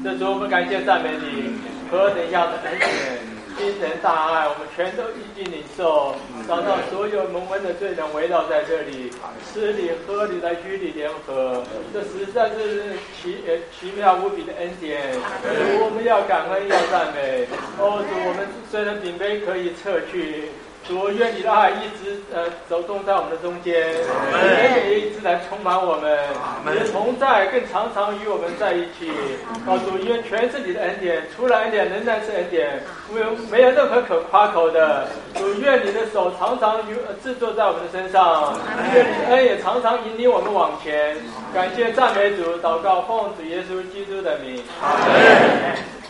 F: 这主我们感谢赞美你，何等样的恩典，星辰大爱，我们全都一经领受，找到所有蒙恩的罪人围绕在这里，吃里喝里来居里联合，这实在是奇呃奇妙无比的恩典。主，我们要感恩，要赞美。哦，主，我们虽然饼杯可以撤去。主，愿你的爱一直呃走动在我们的中间，你的恩典也一直来充满我们，你的同在更常常与我们在一起。哦，主，愿全是你的恩典，除了恩典仍然是恩典，没有没有任何可夸口的。主，愿你的手常常与呃制作在我们的身上，愿你的恩也常常引领我们往前。感谢赞美主，祷告奉主耶稣基督的名。阿门。